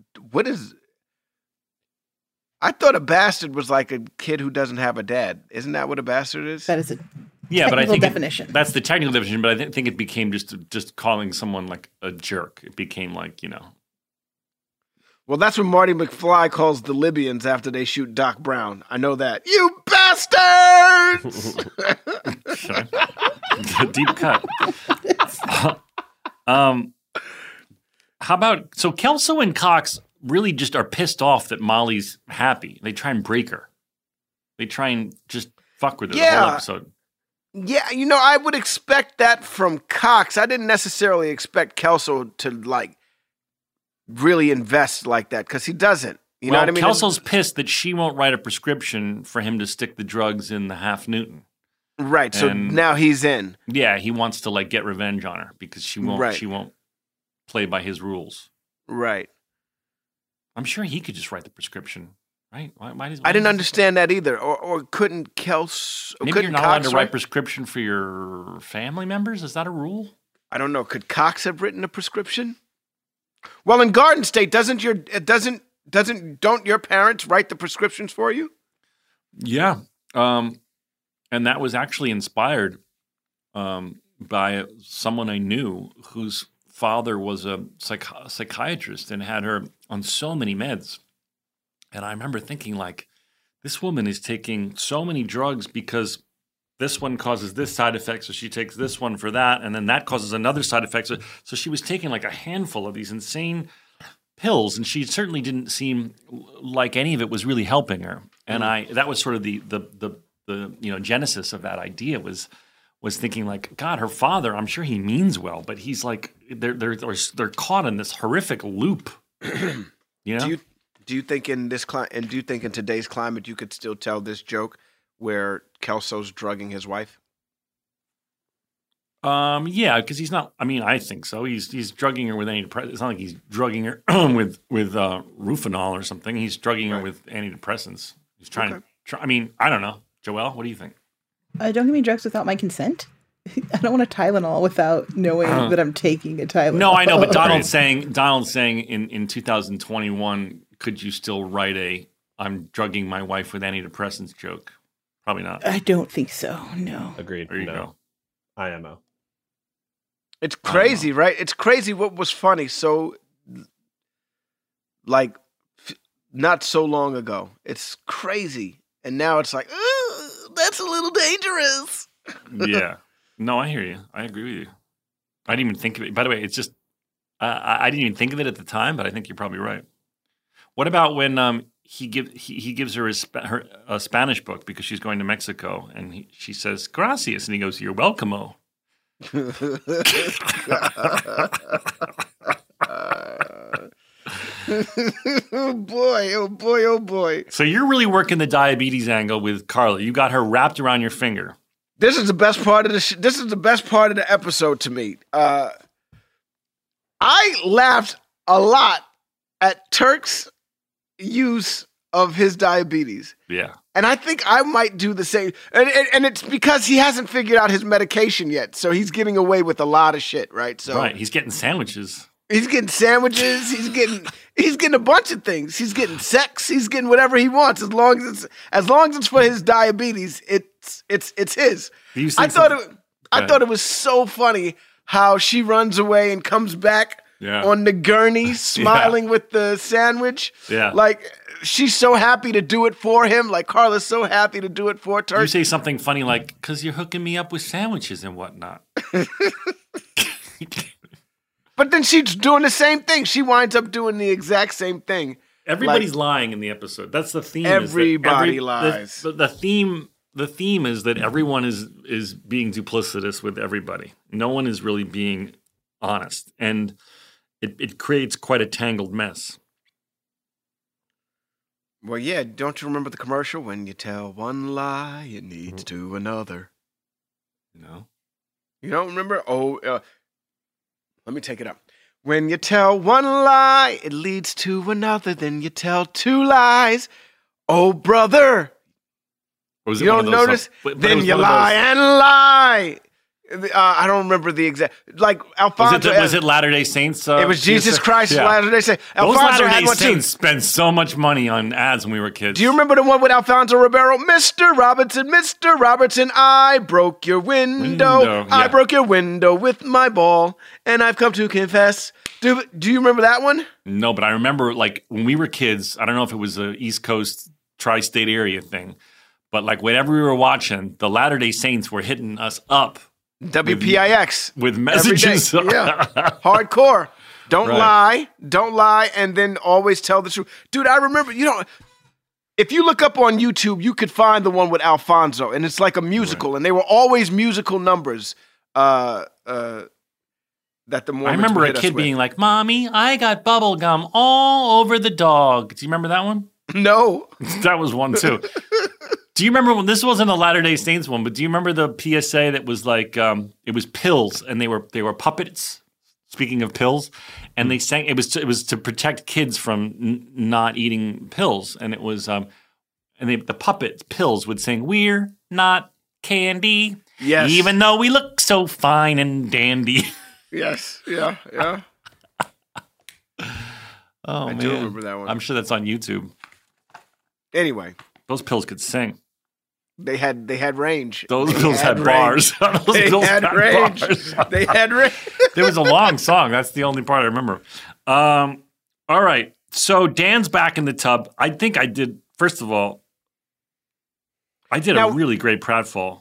thought a bastard was like a kid who doesn't have a dad. Isn't that what a bastard is? That is a Yeah, but I technical think definition. that's the technical definition. But I think it became just calling someone like a jerk. It became like Well, that's what Marty McFly calls the Libyans after they shoot Doc Brown. I know that. You bastards! deep cut. How about Kelso and Cox really just are pissed off that Molly's happy. They try and break her. They try and just fuck with her the whole episode. Yeah, I would expect that from Cox. I didn't necessarily expect Kelso to really invest like that because he doesn't. You know what I mean? Kelso's pissed that she won't write a prescription for him to stick the drugs in the half Newton. Right. So And- now he's in. Yeah, he wants to get revenge on her because she won't. Right. She won't play by his rules. Right. I'm sure he could just write the prescription, right? Why does, I didn't understand that either. Or couldn't Kelso? Maybe couldn't you're not allowed Cox to write prescription for your family members. Is that a rule? I don't know. Could Cox have written a prescription? Well, in Garden State, don't your parents write the prescriptions for you? Yeah. And that was actually inspired by someone I knew whose father was a psychiatrist and had her on so many meds. And I remember thinking, like, this woman is taking so many drugs because this one causes this side effect, so she takes this one for that, and then that causes another side effect. So she was taking like a handful of these insane pills, and she certainly didn't seem like any of it was really helping her. And that was sort of the genesis of that idea was thinking, like, God, her father, I'm sure he means well, but he's like they're caught in this horrific loop. You know? Do you think in today's climate you could still tell this joke where Kelso's drugging his wife? Yeah, because he's not. I mean, I think so. He's drugging her with antidepressants. It's not like he's drugging her with Rufinol or something. He's drugging her with antidepressants. He's trying to. I mean, I don't know. Joelle, what do you think? Don't give me drugs without my consent. I don't want a Tylenol without knowing that I'm taking a Tylenol. No, I know, but Donald's saying in 2021, could you still write a "I'm drugging my wife with antidepressants" joke? Probably not. I don't think so. No. Agreed. There you go. IMO. It's crazy, right? It's crazy what was funny. So, like, not so long ago. It's crazy. And now it's like, that's a little dangerous. Yeah. No, I hear you. I agree with you. I didn't even think of it. By the way, it's just, I didn't even think of it at the time, but I think you're probably right. What about when he gives her a Spanish book because she's going to Mexico, and she says, gracias, and he goes, you're welcome-o. Oh boy, oh boy, oh boy. So you're really working the diabetes angle with Carla. You got her wrapped around your finger. This is the best part of this is the best part of the episode to me. I laughed a lot at Turk's use of his diabetes. Yeah. And I think I might do the same. And it's because he hasn't figured out his medication yet. So he's getting away with a lot of shit, right? So right. He's getting sandwiches. He's getting sandwiches. He's getting a bunch of things. He's getting sex. He's getting whatever he wants as long as it's for his diabetes. It's his. I thought it was so funny how she runs away and comes back on the gurney smiling with the sandwich. Yeah. Like, she's so happy to do it for him. Like, Carla's so happy to do it for Turk. You say something funny like, because you're hooking me up with sandwiches and whatnot. But then she's doing the same thing. She winds up doing the exact same thing. Everybody's lying in the episode. That's the theme. Everybody lies. The theme is that everyone is being duplicitous with everybody. No one is really being honest. And it creates quite a tangled mess. Well, yeah, don't you remember the commercial? When you tell one lie, it leads to another. No. You don't remember? Let me take it up. When you tell one lie, it leads to another. Then you tell two lies. Oh, brother. Was you don't notice? Then you lie and lie. I don't remember the exact. Like Alfonso. Was it Latter-day Saints? It was Jesus Christ, Latter-day Saints. Those Latter-day Saints spent so much money on ads when we were kids. Do you remember the one with Alfonso Ribeiro? Mr. Robertson, I broke your window. I broke your window with my ball, and I've come to confess. Do you remember that one? No, but I remember, like, when we were kids, I don't know if it was a East Coast tri-state area thing, but like whenever we were watching, the Latter-day Saints were hitting us up. WPIX with messages. Yeah. Hardcore. Don't lie, and then always tell the truth. Dude, I remember, if you look up on YouTube, you could find the one with Alfonso, and it's like a musical, and they were always musical numbers that the Mormons I remember would a hit kid us with. being like, Mommy, I got bubble gum all over the dog. Do you remember that one? No. That was one too. Do you remember when this wasn't a Latter-day Saints one, but do you remember the PSA that was like it was pills and they were puppets? Speaking of pills, and they sang it was to protect kids from not eating pills, and it was the puppet pills would sing, "We're not candy, yes, even though we look so fine and dandy." Yes, yeah. Oh I man, do remember that one. I'm sure that's on YouTube. Anyway, those pills could sing. They had range. Those They bills had range. bars. Those They bills had range. bars. They had range. There was a long song. That's the only part I remember. All right. So Dan's back in the tub. I think I did, first of all, I did Now- a really great pratfall.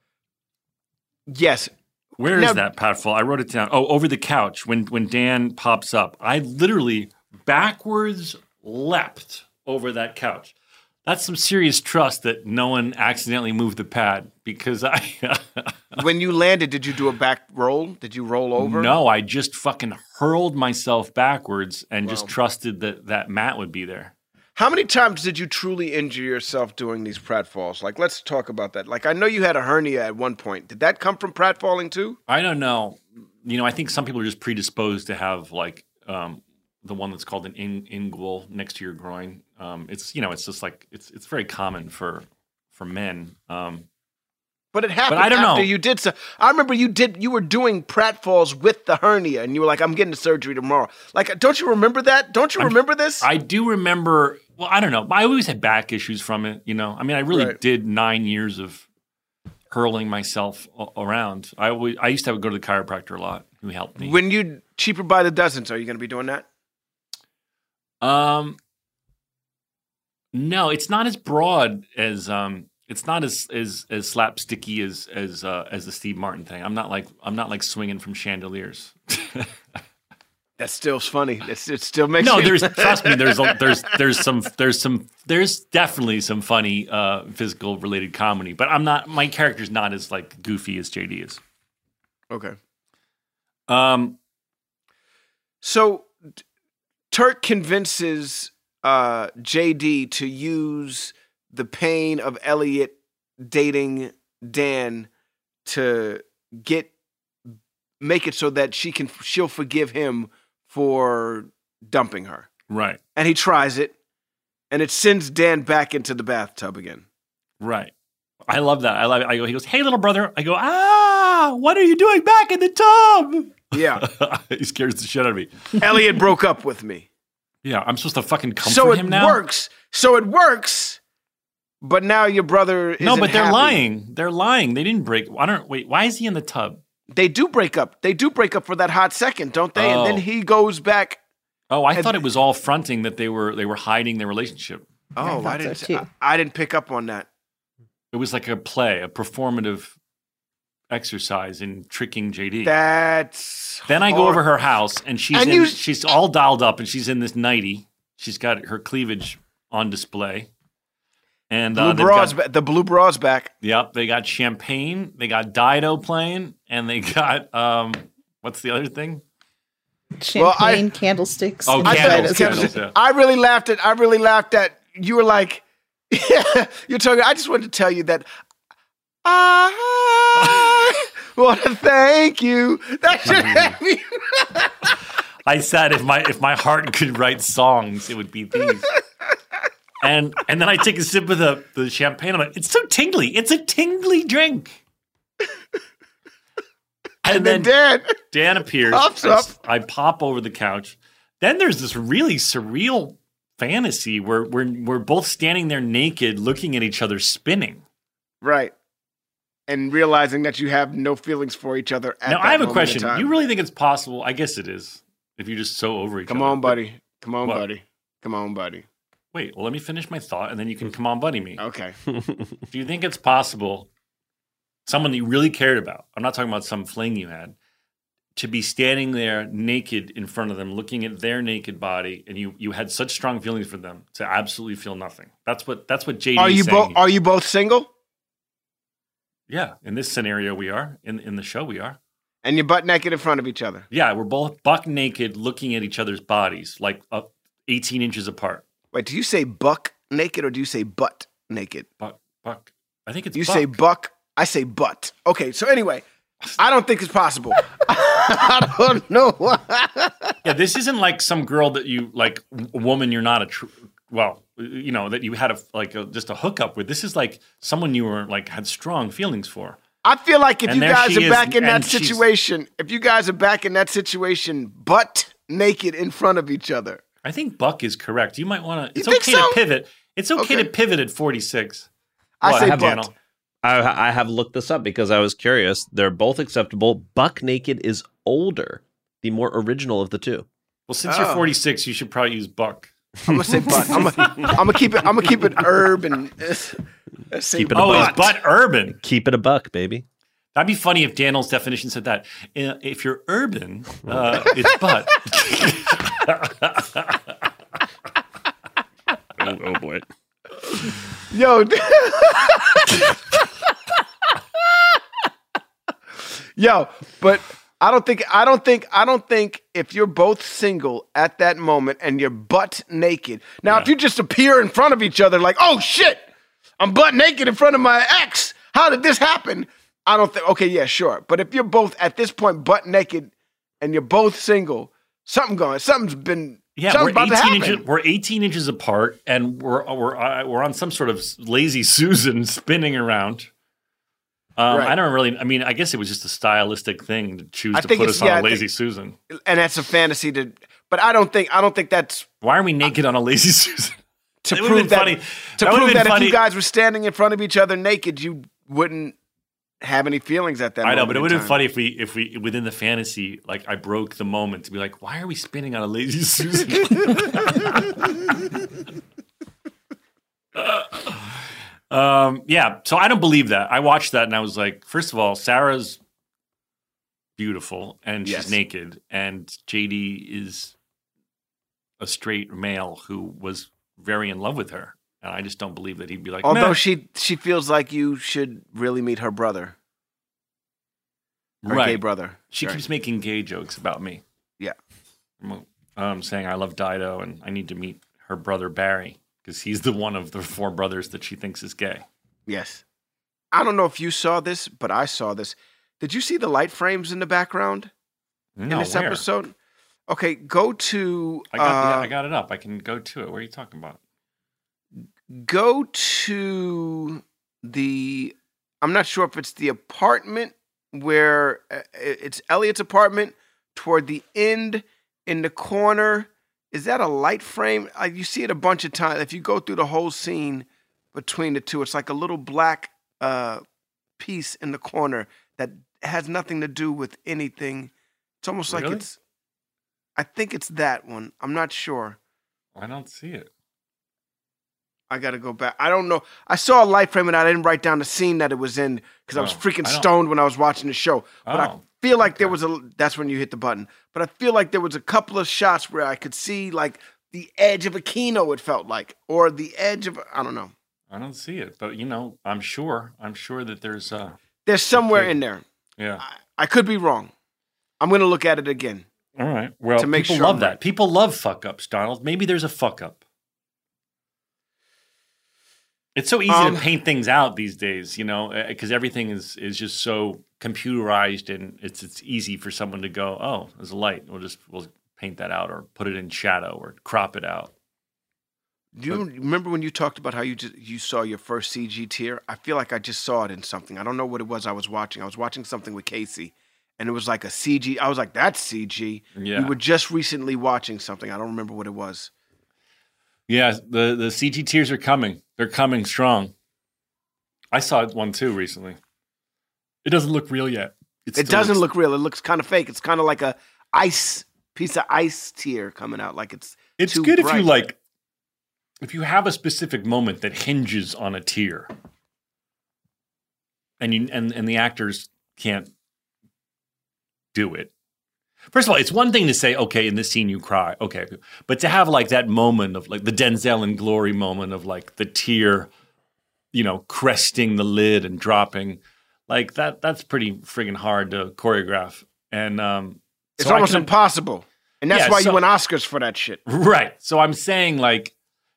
Yes. Where is Now- that pratfall? I wrote it down. Oh, over the couch when Dan pops up. I literally backwards leapt over that couch. That's some serious trust that no one accidentally moved the pad because I When you landed, did you do a back roll? Did you roll over? No, I just fucking hurled myself backwards and just trusted that that mat would be there. How many times did you truly injure yourself doing these pratfalls? Like, let's talk about that. Like, I know you had a hernia at one point. Did that come from pratfalling too? I don't know. You know, I think some people are just predisposed to have like the one that's called an inguinal next to your groin. It's it's just like it's very common for men. But it happened I don't after know. you did so. I remember you were doing pratfalls with the hernia, and you were like, "I'm getting the surgery tomorrow." Like, don't you remember that? Don't you remember this? I do remember. Well, I don't know. I always had back issues from it. You know, I mean, I really Right. did 9 years of hurling myself around. I used to go to the chiropractor a lot, who helped me. When you cheaper by the dozens, are you going to be doing that? No, it's not as broad as it's not as slapsticky as the Steve Martin thing. I'm not like swinging from chandeliers. That still's funny. It still makes No, you- trust me. There's definitely some funny physical related comedy, but my character's not as like goofy as JD is. Okay. Um, So Turk convinces JD to use the pain of Elliot dating Dan to make it so that she'll forgive him for dumping her. right, And he tries it, and it sends Dan back into the bathtub again. right. I love that. I love it. He goes, "Hey, little brother." I go, "Ah, what are you doing back in the tub?" Yeah. He scares the shit out of me. Elliot broke up with me. Yeah, I'm supposed to fucking comfort So it him now. works. So it works. But now your brother isn't No, but they're happy. lying. They're lying. They didn't break. Wait. Why is he in the tub? They do break up. They do break up for that hot second, don't they? And Oh. then he goes back. Oh, I thought it was all fronting that they were hiding their relationship. Oh, I thought didn't. so, too. I didn't pick up on that. It was like a play, a performative exercise in tricking JD. That's Then I go hard. over her house and she's all dialed up and she's in this nightie. She's got her cleavage on display. And Blue they've bra's got, back. The blue bra's back. Yep, they got champagne, they got Dido playing, and they got what's the other thing? Champagne, candlesticks. Oh, and candles, Dido. candles. Yeah. I really laughed at. You were like, you're talking. I just wanted to tell you that I want to thank you. That should have me. I said if my heart could write songs, it would be these. And then I take a sip of the champagne. I'm like, it's so tingly. It's a tingly drink. And then Dan appears. Pops up. I pop over the couch. Then there's this really surreal fantasy where we're both standing there naked, looking at each other, spinning. Right. And realizing that you have no feelings for each other. At Now that I have a moment in question. time. You really think it's possible? I guess it is. If you're just so over each other. Come on, buddy. Come on, What? buddy. Come on, buddy. Wait, well, let me finish my thought, and then you can come on, buddy me. Okay. Do you think it's possible, someone that you really cared about, I'm not talking about some fling you had, to be standing there naked in front of them, looking at their naked body, and you had such strong feelings for them to absolutely feel nothing? That's what JD Are is you saying both? here. Are you both single? Yeah, in this scenario we are. In the show we are. And you're butt naked in front of each other. Yeah, we're both buck naked, looking at each other's bodies, like 18 inches apart. Wait, do you say buck naked or do you say butt naked? Buck. I think it's You buck. say buck. I say butt. Okay, so anyway, I don't think it's possible. I don't know. Yeah, this isn't like some girl that you like, a woman you're not that you had just a hookup with. This is like someone you were like had strong feelings for. I feel like if And you there guys she are is, back in that and she's- situation, butt naked in front of each other. I think Buck is correct. You might want to. It's think okay so? to pivot. It's okay Okay. to pivot at 46. I What, say Daniel? butt. I have looked this up because I was curious. They're both acceptable. Buck naked is older, the more original of the two. Well, since you're 46, you should probably use buck. I'm gonna say butt. I'm gonna keep it. I'm gonna keep it urban. Keep it a Oh, buck. is butt urban? Keep it a buck, baby. That'd be funny if Daniel's definition said that. If you're urban, it's butt. Oh boy. Yo, yo, but I don't think if you're both single at that moment and you're butt naked. Now, if you just appear in front of each other like, oh shit, I'm butt naked in front of my ex. How did this happen? I don't think. Okay, yeah, sure. But if you're both at this point butt naked and you're both single, something's been. Yeah, something's about to happen. we're 18 inches apart, and we're on some sort of lazy Susan spinning around. Right. I don't really. I mean, I guess it was just a stylistic thing to choose to think put it's- us on yeah, a I lazy think- Susan. And that's a fantasy to. But I don't think that's Why are we naked on a lazy Susan? to That would've prove been that. funny. To That would've prove been that if funny. you guys were standing in front of each other naked, you wouldn't have any feelings at that. I know, moment but it in would have time. been funny if we within the fantasy, like I broke the moment to be like, why are we spinning on a lazy Susan? Yeah, so I don't believe that. I watched that and I was like, first of all, Sarah's beautiful and she's Yes. naked, and JD is a straight male who was very in love with her, and I just don't believe that he'd be like, Although "Meh." she feels like you should really meet her brother, her Right. gay brother. She Right. keeps making gay jokes about me. Yeah. Saying I love Dido and I need to meet her brother Barry because he's the one of the four brothers that she thinks is gay. Yes. I don't know if you saw this, but I saw this. Did you see the light frames in the background No, in this where? episode? Okay, go to I got it up. I can go to it. What are you talking about? go to the. I'm not sure if it's the apartment where it's Elliot's apartment toward the end in the corner. Is that a light frame? You see it a bunch of times. If you go through the whole scene between the two, it's like a little black piece in the corner that has nothing to do with anything. It's almost like Really? it's. I think it's that one. I'm not sure. I don't see it. I got to go back. I don't know. I saw a light frame and I didn't write down the scene that it was in because I was Oh, freaking I don't- stoned when I was watching the show. But I Oh, feel like there was that's when you hit the button. But I feel like there was a couple of shots where I could see like the edge of a Kino, it felt like, or the edge of, I don't know. I don't see it. But I'm sure that there's There's somewhere Okay. in there. yeah. I could be wrong. I'm going to look at it again. All right. Well, To make people sure love I'm that. right. People love fuck ups, Donald. Maybe there's a fuck up. It's so easy to paint things out these days, because everything is just so computerized, and it's easy for someone to go, oh, there's a light. We'll paint that out, or put it in shadow, or crop it out. Do you remember when you talked about how you saw your first CG tear? I feel like I just saw it in something. I don't know what it was I was watching. I was watching something with Casey, and it was like a CG. I was like, that's CG. Yeah. We were just recently watching something. I don't remember what it was. Yeah, the CG tears are coming. They're coming strong. I saw one too recently. It doesn't look real yet. It doesn't look real. It looks kind of fake. It's kind of like a piece of ice tear coming out. Like it's too good bright. if you have a specific moment that hinges on a tear, and the actors can't do it. First of all, it's one thing to say, okay, in this scene you cry, okay, but to have like that moment of like the Denzel and Glory moment of like the tear, cresting the lid and dropping, like that's pretty friggin' hard to choreograph, and It's so I almost can- impossible. And that's Yeah, why so- you win Oscars for that shit. Right. So I'm saying like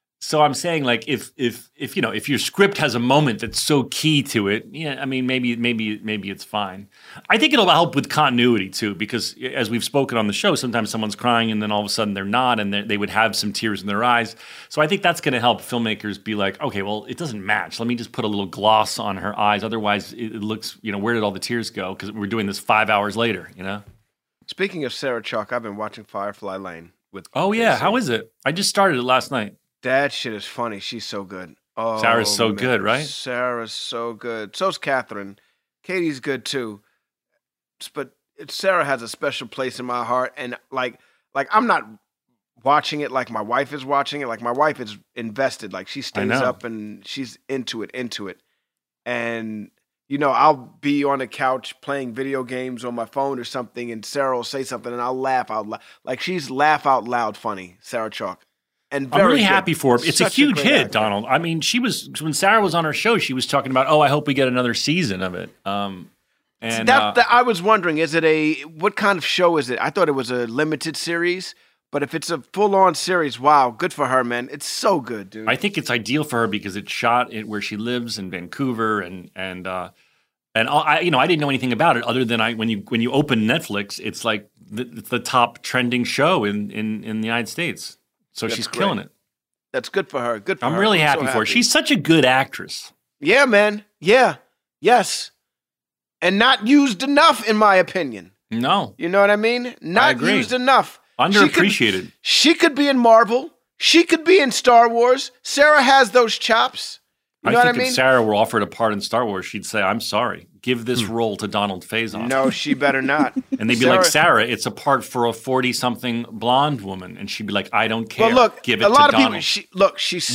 if your script has a moment that's so key to it, yeah, I mean maybe it's fine. I think it'll help with continuity too, because as we've spoken on the show, sometimes someone's crying and then all of a sudden they're not, and they would have some tears in their eyes. So I think that's going to help filmmakers be like, okay, well, it doesn't match. Let me just put a little gloss on her eyes. Otherwise, it looks, where did all the tears go? Because we're doing this 5 hours later, Speaking of Sarah Chalk, I've been watching Firefly Lane with. Oh yeah, Casey. how is it? I just started it last night. That shit is funny. She's so good. Oh, Sarah's so man. good, right? Sarah's so good. So's Catherine. Katie's good too. But Sarah has a special place in my heart. And like I'm not watching it like my wife is watching it. Like my wife is invested. Like she stays know. up and she's into it. And you know, I'll be on the couch playing video games on my phone or something, and Sarah will say something, and I'll laugh out loud. Like she's laugh out loud funny, Sarah Chalk. And I'm really good. happy for her. It's a Such huge great hit, actor. Donald. I mean, when Sarah was on her show, she was talking about, I hope we get another season of it. And I was wondering, what kind of show is it? I thought it was a limited series, but if it's a full-on series, wow, good for her, man. It's so good, dude. I think it's ideal for her because it's shot where she lives in Vancouver, and I didn't know anything about it other than when you open Netflix, it's like the top trending show in the United States. So she's killing it. That's good for her. Good for her. I'm really so happy for her. She's such a good actress. Yeah, man. Yeah. Yes. And not used enough, in my opinion. No. You know what I mean? Not agree. used enough. Underappreciated. She could be in Marvel. She could be in Star Wars. Sarah has those chops. You know I what I think mean? if Sarah were offered a part in Star Wars, she'd say, I'm sorry. Give this role to Donald Faison. No, she better not. And they'd be like, Sarah, it's a part for a 40-something blonde woman. And she'd be like, I don't care. Well, look, give it a lot to of Donald. people. She's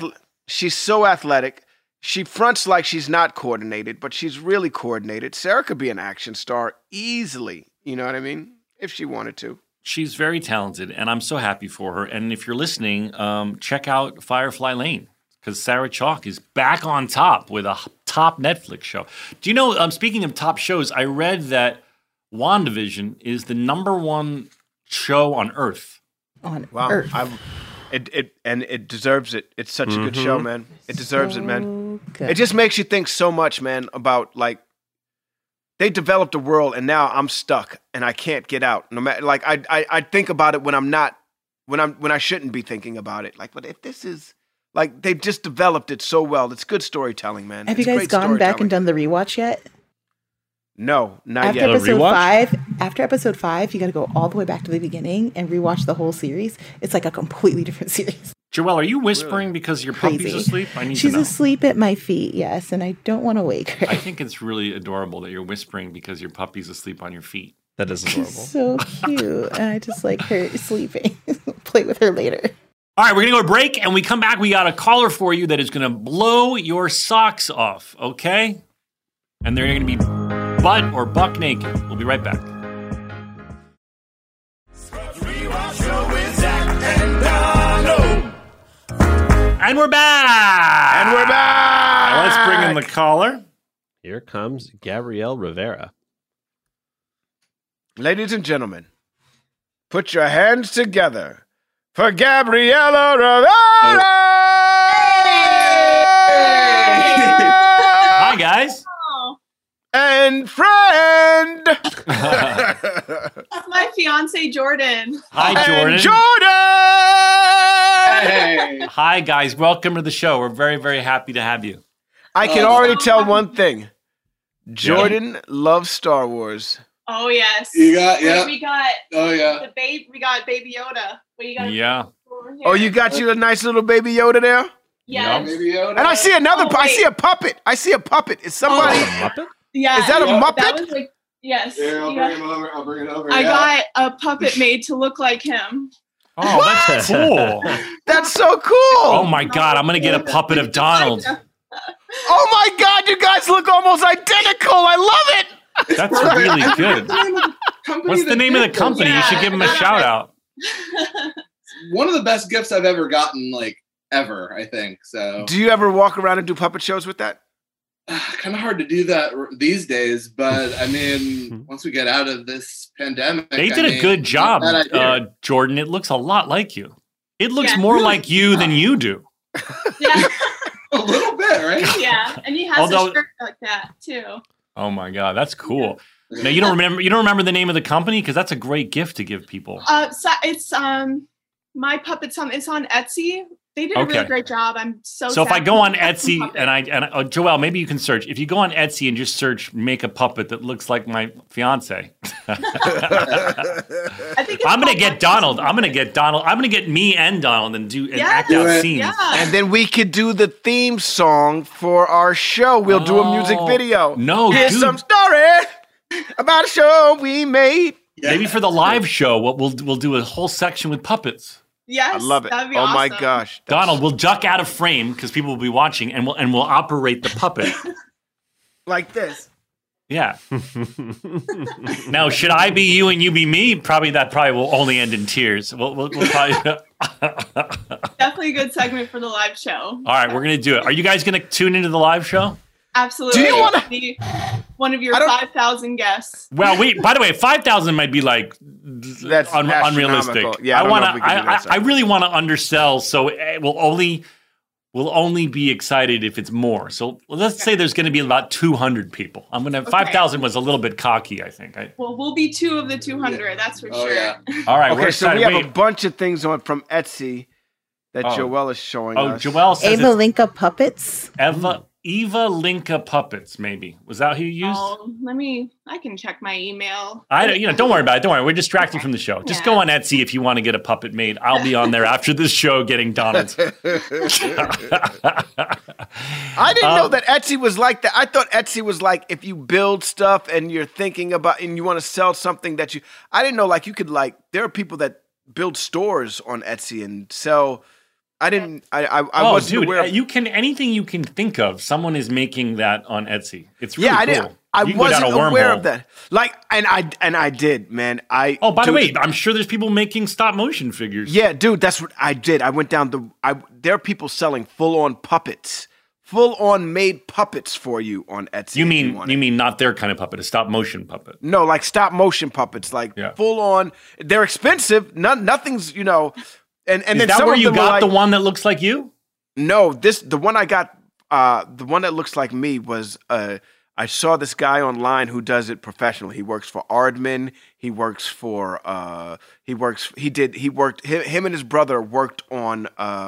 so athletic. She fronts like she's not coordinated, but she's really coordinated. Sarah could be an action star easily. You know what I mean? If she wanted to. She's very talented, and I'm so happy for her. And if you're listening, check out Firefly Lane, because Sarah Chalk is back on top with a top Netflix show. Do you know, speaking of top shows, I read that WandaVision is the #1 show on Earth. On Earth. It deserves it. It's such a good show, man. It deserves it, man. Good. It just makes you think so much, man, about like they developed a world and now I'm stuck and I can't get out. No matter like I think about it when I shouldn't be thinking about it. Like, but if this is like they just developed it so well. It's good storytelling, man. Have you guys gone back and done the rewatch yet? No, not After yet. episode 5, you got to go all the way back to the beginning and rewatch the whole series. It's like a completely different series. Joelle, are you whispering because your puppy's Crazy. asleep? I need She's to know. asleep at my feet, yes, and I don't want to wake her. I think it's really adorable that you're whispering because your puppy's asleep on your feet. That is adorable. So cute. And I just like her sleeping. Play with her later. All right, we're going to go to break, and we come back. We got a caller for you that is going to blow your socks off, okay? And they're going to be butt or buck naked. We'll be right back. And we're back! Let's bring in the caller. Here comes Gabrielle Rivera. Ladies and gentlemen, put your hands together for Gabriella Rivera! Hi, guys. And friend! That's my fiance, Jordan. Hi, Jordan. And Jordan! Hey. Hi, guys. Welcome to the show. We're very, very happy to have you. I can already tell one thing. Jordan loves Star Wars. Oh yes. You got We got Oh yeah. we got Baby Yoda. What you got? Yeah. over here? Oh, you got you a nice little baby Yoda there? Yes. Maybe Yoda. And I see another, Oh, I wait. see a puppet. I see a puppet. Is somebody, Muppet? Yeah. is that a Yeah. Muppet? That was like yes. Here, I'll Yeah. bring him over. I'll bring it over. I yeah. got a puppet made to look like him. Oh, that's cool. That's so cool. Oh, my God. I'm going to get a puppet of Donald. Oh my God, you guys look almost identical. I love it. That's really good. Company What's the that name of the did this. company? You should give them a shout out. One of the best gifts I've ever gotten, like ever. I think so. Do you ever walk around and do puppet shows with that? Kind of hard to do that these days, but I mean, once we get out of this pandemic, They did a good job, Jordan. It looks a lot like you. It looks Yeah. more like you than you do. Yeah. a little bit, right? Yeah. And he has Although- a shirt like that too. Oh, my God. That's cool. Now, you don't remember the name of the company? Because that's a great gift to give people. So it's my puppets on. It's on Etsy. They did a Okay. really great job. I'm so So if I sad go on for Etsy puppet. and Joelle, maybe you can search. If you go on Etsy and just search "make a puppet that looks like my fiance," I think it's I'm gonna called get Donald. I'm gonna get Donald. I'm gonna get me and Donald and act Do out it. scenes. Yeah. And then we could do the theme song for our show. We'll do a music Oh, video. no, Here's dude. some story about a show we made. Maybe for the live show, we'll do a whole section with puppets. Yes, I love it. That'd be Oh my awesome. gosh. Donald, we'll duck out of frame because people will be watching, and we'll operate the puppet. Like this. Yeah. Now, should I be you and you be me? Probably will only end in tears. We'll probably. Definitely a good segment for the live show. All right, we're gonna do it. Are you guys gonna tune into the live show? Absolutely. Do you wanna- be one of your I don't- 5,000 guests? Well, by the way, 5,000 might be like That's unrealistic. astronomical. Yeah, I don't know if we can do that I really want to undersell, so we'll only be excited if it's more. So let's say there's going to be about 200 people. 5,000 was a little bit cocky, I think. Well, we'll be 2 of the 200. That's for Oh, sure. yeah. All right, we're Okay, so excited. we have Wait. a bunch of things on from Etsy that Oh. Joelle is showing Oh, us. Joelle says Ava it's Linka puppets. Eva Linka Puppets, maybe. Was that who you used? Oh, I can check my email. Don't worry about it. Don't worry. We're distracting from the show. Just go on Etsy if you want to get a puppet made. I'll be on there after this show getting Donald. I didn't know that Etsy was like that. I thought Etsy was like if you build stuff and you're thinking about and you want to sell something that you. I didn't know like you could there are people that build stores on Etsy and sell. I didn't. I wasn't aware. Of, anything you can think of. Someone is making that on Etsy. It's really I cool. didn't. I You can go down wasn't a aware wormhole. of that. Like, and I did, man. By the way, I'm sure there's people making stop motion figures. Yeah, dude, that's what I did. I went down there are people selling full-on puppets, full-on made puppets for you on Etsy. You if mean want you it. mean not their kind of puppet, a stop motion puppet? No, like stop motion puppets, like Yeah. full-on. They're expensive. Nothing's, And Is then that some where of you them were got like, the one that looks like you? No, the one I got, the one that looks like me was I saw this guy online who does it professionally. He works for Aardman. He works for him and his brother worked on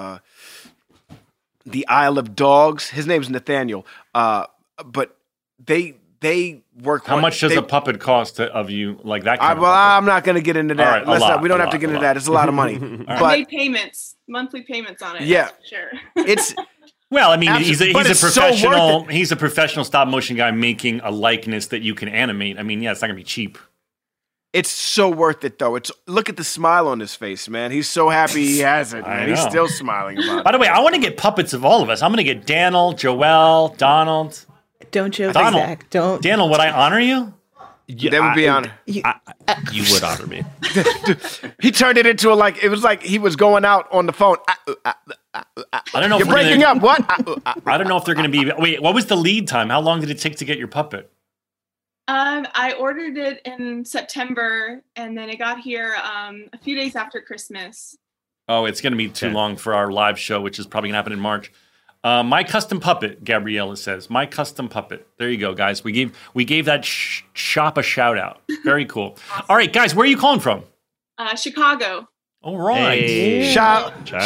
the Isle of Dogs. His name's Nathaniel. But they work. How much does a puppet cost of you, like that kind of puppet? I'm not going to get into that. All right, We don't a have to lot, get a into lot. that. It's a lot of money. I But made payments, monthly payments on it. Yeah. that's for sure. it's Well, I mean, Absolutely, but he's a it's so worth professional. it. He's a professional stop motion guy making a likeness that you can animate. I mean, yeah, it's not gonna be cheap. It's so worth it, though. Look at the smile on his face, man. He's so happy he has it, I man. He's know. still smiling about By it. the way, I want to get puppets of all of us. I'm gonna get Daniel, Joelle, Donald. Don't joke, Donald. Zach. Don't. Daniel, would I honor you? Yeah, That would be honor. You would honor me. He turned it into it was like he was going out on the phone. I don't know. You're if we're breaking gonna, up. What? I don't know if they're gonna be. Wait, what was the lead time? How long did it take to get your puppet? I ordered it in September, and then it got here a few days after Christmas. Oh, it's gonna be too Okay. long for our live show, which is probably gonna happen in March. My custom puppet, Gabriella says. My custom puppet. There you go, guys. We gave that shop a shout out. Very cool. All right, guys, where are you calling from? Chicago. All right. Hey. Chi-Town.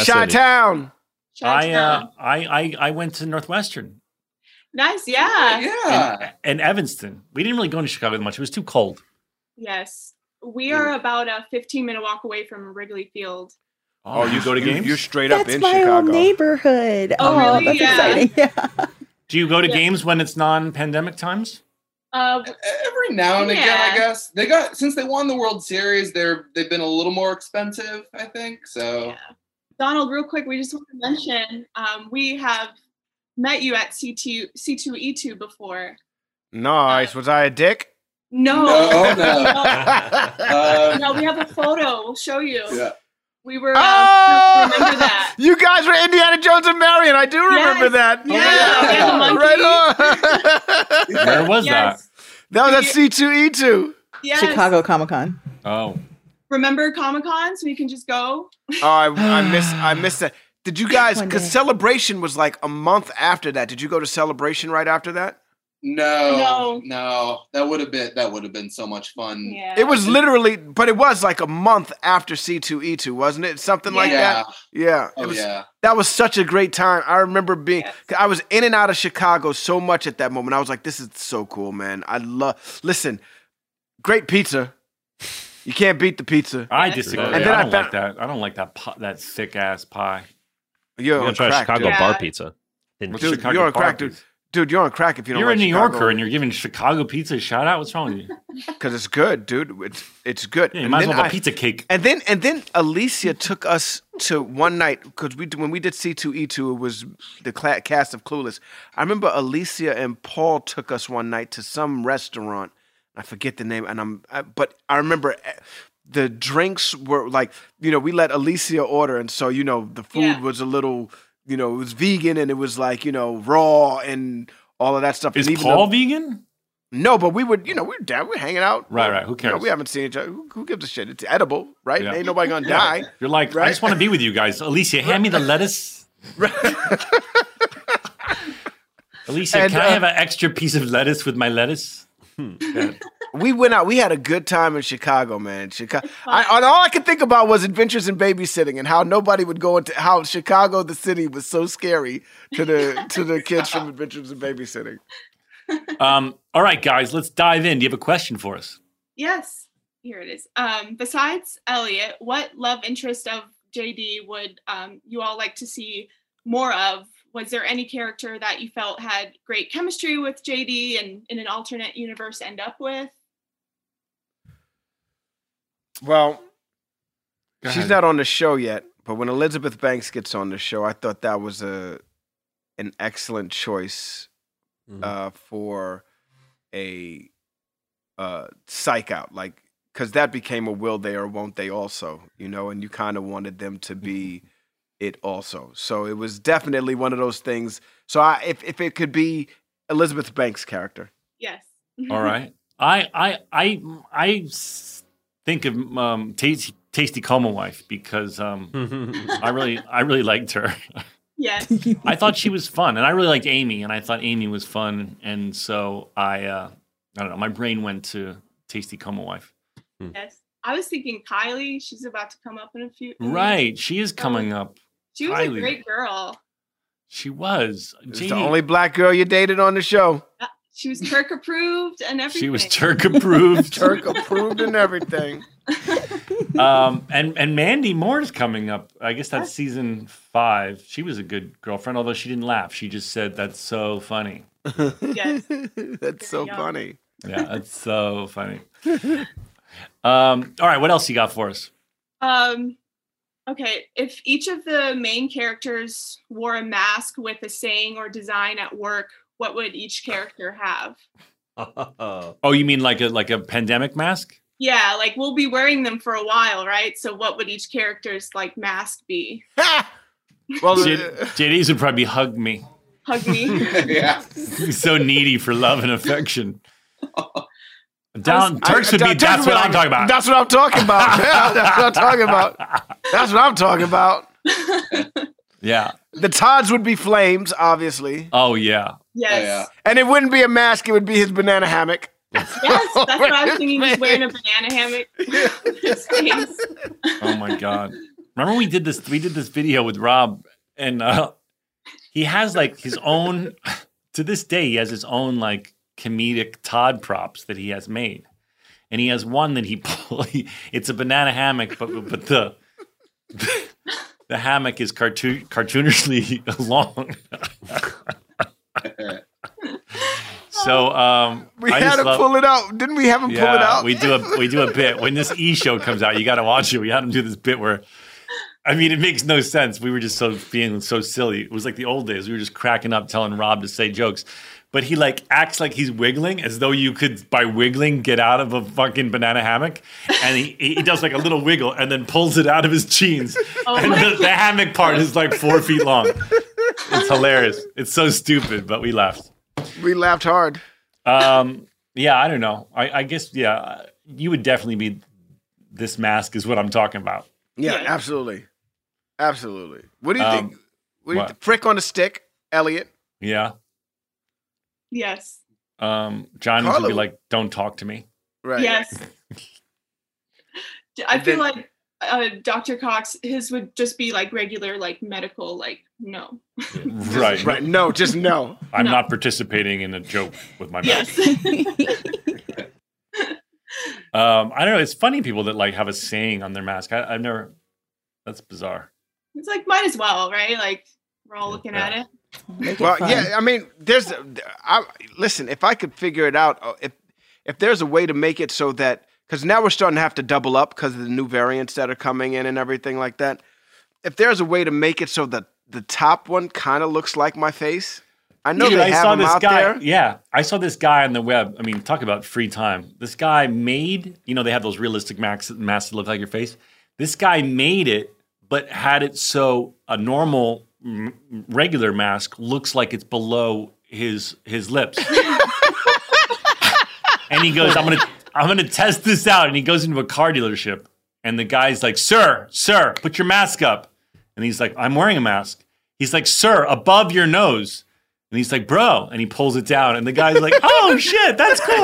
Chi-town. I went to Northwestern Nice, yeah. Yeah. and Evanston. We didn't really go into Chicago that much. It was too cold. Yes. We are about a 15-minute walk away from Wrigley Field. Oh, you go to games? You're straight up That's in my Chicago. old neighborhood. Oh, really? That's Yeah. exciting. Yeah. Do you go to Yeah. games when it's non-pandemic times? Every now and again, Yeah. I guess since they won the World Series, they've been a little more expensive, I think. So Yeah. Donald, real quick, we just want to mention we have met you at C2E2 before. Nice. Was I a dick? No. no. No, we have a photo. We'll show you. Yeah. We were, Oh! remember that? You guys were Indiana Jones and Marion. I do remember Yes. that. Yeah, the monkey. Right on. Where was Yes. That was at C2E2. Yes. Chicago Comic Con. that? Oh. Remember Comic-Con, so we can just go? Oh, I missed that. Did you guys? One Because day. Celebration was like a month after that. Did you go to Celebration right after that? No. That would have been so much fun. Yeah. It was literally, but it was like a month after C2E2, wasn't it? Something like that. Yeah. Oh, yeah. That was such a great time. I remember I was in and out of Chicago so much at that moment. I was like, this is so cool, man. Listen, great pizza. You can't beat the pizza. I disagree. And then I I don't found- like that. I don't like that thick ass pie. You're You on gotta try crack, Chicago dude. Yeah. bar pizza. What's Dude, Chicago you're on bar crack, dude. pizza? Dude, you're on crack if you don't You're like a New Chicago. Yorker and you're giving Chicago pizza a shout out. What's wrong with you? Because it's good, dude. It's good. Yeah, you And might as then well have a pizza cake. And then Alicia took us to one night because when we did C2E2, it was the cast of Clueless. I remember Alicia and Paul took us one night to some restaurant. I forget the name, but I remember the drinks were like, we let Alicia order, and so the food was a little, it was vegan and it was like raw and all of that stuff. Is and even Paul vegan? No, but we would, we were down, we were hanging out. Right. Who cares? We haven't seen each other. Who gives a shit? It's edible, right? Yeah. Ain't nobody gonna die. You're like, I Right? just want to be with you guys. Alicia, hand me the lettuce. Alicia, And, can I have an extra piece of lettuce with my lettuce? Yeah. We went out. We had a good time in Chicago, man. Chicago. All I could think about was Adventures in Babysitting and how nobody would go into how Chicago, the city, was so scary to the kids from Adventures in Babysitting. All right, guys, let's dive in. Do you have a question for us? Yes, here it is. Besides Elliot, what love interest of JD would you all like to see more of? Was there any character that you felt had great chemistry with JD and in an alternate universe end up with? Well, Go she's ahead. not on the show yet, but when Elizabeth Banks gets on the show, I thought that was an excellent choice for a psych out, like, because that became a will they or won't they also, and you kind of wanted them to be it also. So it was definitely one of those things. So if it could be Elizabeth Banks' character. Yes. All right. I think of Tasty Coma Wife because I really liked her. Yes. I thought she was fun, and I really liked Amy, and I thought Amy was fun, and so I don't know. My brain went to Tasty Coma Wife. Yes. I was thinking Kylie. She's about to come up in a few. Right, she is coming up. She was Kylie. a great girl. She was. It's the only black girl you dated on the show. She was Turk approved and everything. She was Turk approved. Turk approved and everything. And Mandy Moore's coming up. I guess that's season 5. She was a good girlfriend, although she didn't laugh. She just said, "That's so funny." Yes. That's so Yeah. funny. Yeah, that's so funny. All right, what else you got for us? Okay, if each of the main characters wore a mask with a saying or design at work, what would each character have? Oh, you mean like a pandemic mask? Yeah, like we'll be wearing them for a while, right? So what would each character's like mask be? Well, JD's would probably hug me. Hug me. Yeah. He's so needy for love and affection. Turks would be. Turks That's would what be I'm talking about. That's what I'm talking about. That's what I'm talking about. That's what I'm talking about. Yeah. The Todds would be flames, obviously. Oh yeah. Yes. yeah. And it wouldn't be a mask, it would be his banana hammock. Yes, that's what I was thinking. He's wearing a banana hammock. His face. Oh my god. Remember we did this video with Rob, and he has like his own. To this day, he has his own like comedic Todd props that he has made, and he has one that it's a banana hammock, but the hammock is cartoonishly long. So We had to pull it out. Didn't we have him pull it out? we do a bit. When this E show comes out, you got to watch it. We had him do this bit where, I mean, it makes no sense. We were just being so silly. It was like the old days. We were just cracking up, telling Rob to say jokes. But he like acts like he's wiggling as though you could, by wiggling, get out of a fucking banana hammock. And he does like a little wiggle and then pulls it out of his jeans. And the hammock part is like 4 feet long. It's hilarious. It's so stupid, but we laughed. We laughed hard. Yeah, I don't know. I guess, yeah, you would definitely be this mask is what I'm talking about. Yeah, Yeah. absolutely. Absolutely. What do you think? What do you what? think? Frick on a stick, Elliot. Yeah. Yes. Johnny's would be like, "Don't talk to me." Right. Yes. I feel like Dr. Cox, his would just be like regular, like medical, like no. Right. Right. No, just no. I'm not participating in a joke with my mask. Yes. I don't know. It's funny people that like have a saying on their mask. I've never. That's bizarre. It's like, might as well, right? Like, we're all looking at it. Well, yeah. I mean, listen. If I could figure it out, if there's a way to make it so that, because now we're starting to have to double up because of the new variants that are coming in and everything like that. If there's a way to make it so that the top one kind of looks like my face, I know they have them out there. Yeah, I saw this guy on the web. I mean, talk about free time. This guy made, they have those realistic masks that look like your face. This guy made it, but had it so a normal regular mask looks like it's below his lips. And he goes, I'm gonna test this out. And he goes into a car dealership, and the guy's like, sir, put your mask up. And he's like, I'm wearing a mask. He's like, sir, above your nose. And he's like, bro. And he pulls it down. And the guy's like, oh shit, that's cool.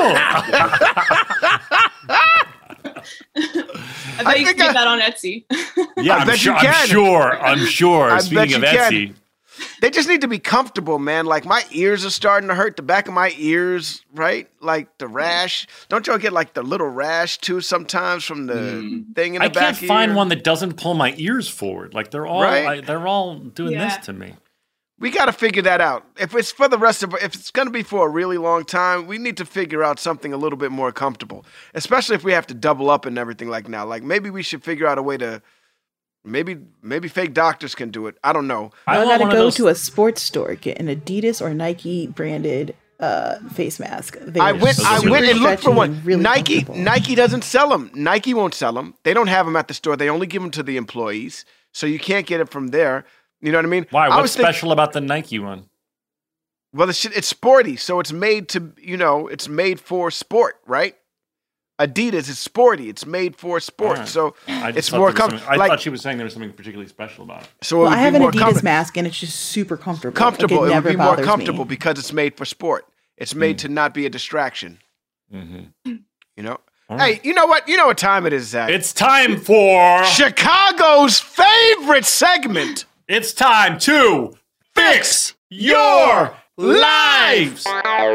I bet you can get that on Etsy. Yeah, I'm sure. Speaking of Etsy. They just need to be comfortable, man. Like, my ears are starting to hurt. The back of my ears, right? Like the rash. Don't y'all get like the little rash too sometimes from the thing in the back? I can't find one that doesn't pull my ears forward. Like they're all doing this to me. We got to figure that out. If it's for the rest of, if it's going to be for a really long time, we need to figure out something a little bit more comfortable. Especially if we have to double up and everything like now. Like maybe we should figure out a way to. Maybe fake doctors can do it. I don't know. I got to go to a sports store, get an Adidas or Nike branded face mask. I went and looked for one. Really Nike doesn't sell them. Nike won't sell them. They don't have them at the store. They only give them to the employees. So you can't get it from there. You know what I mean? Why? What's special about the Nike one? Well, it's sporty. So it's made to, it's made for sport, right? Adidas is sporty. It's made for sport. Right. So it's more comfortable. I thought she was saying there was something particularly special about it. So I have an Adidas mask and it's just super comfortable. Comfortable. It would be more comfortable because it's made for sport. It's made to not be a distraction. Mm-hmm. Right. Hey, you know what? You know what time it is, Zach? It's time for Chicago's favorite segment. It's time to fix your lives.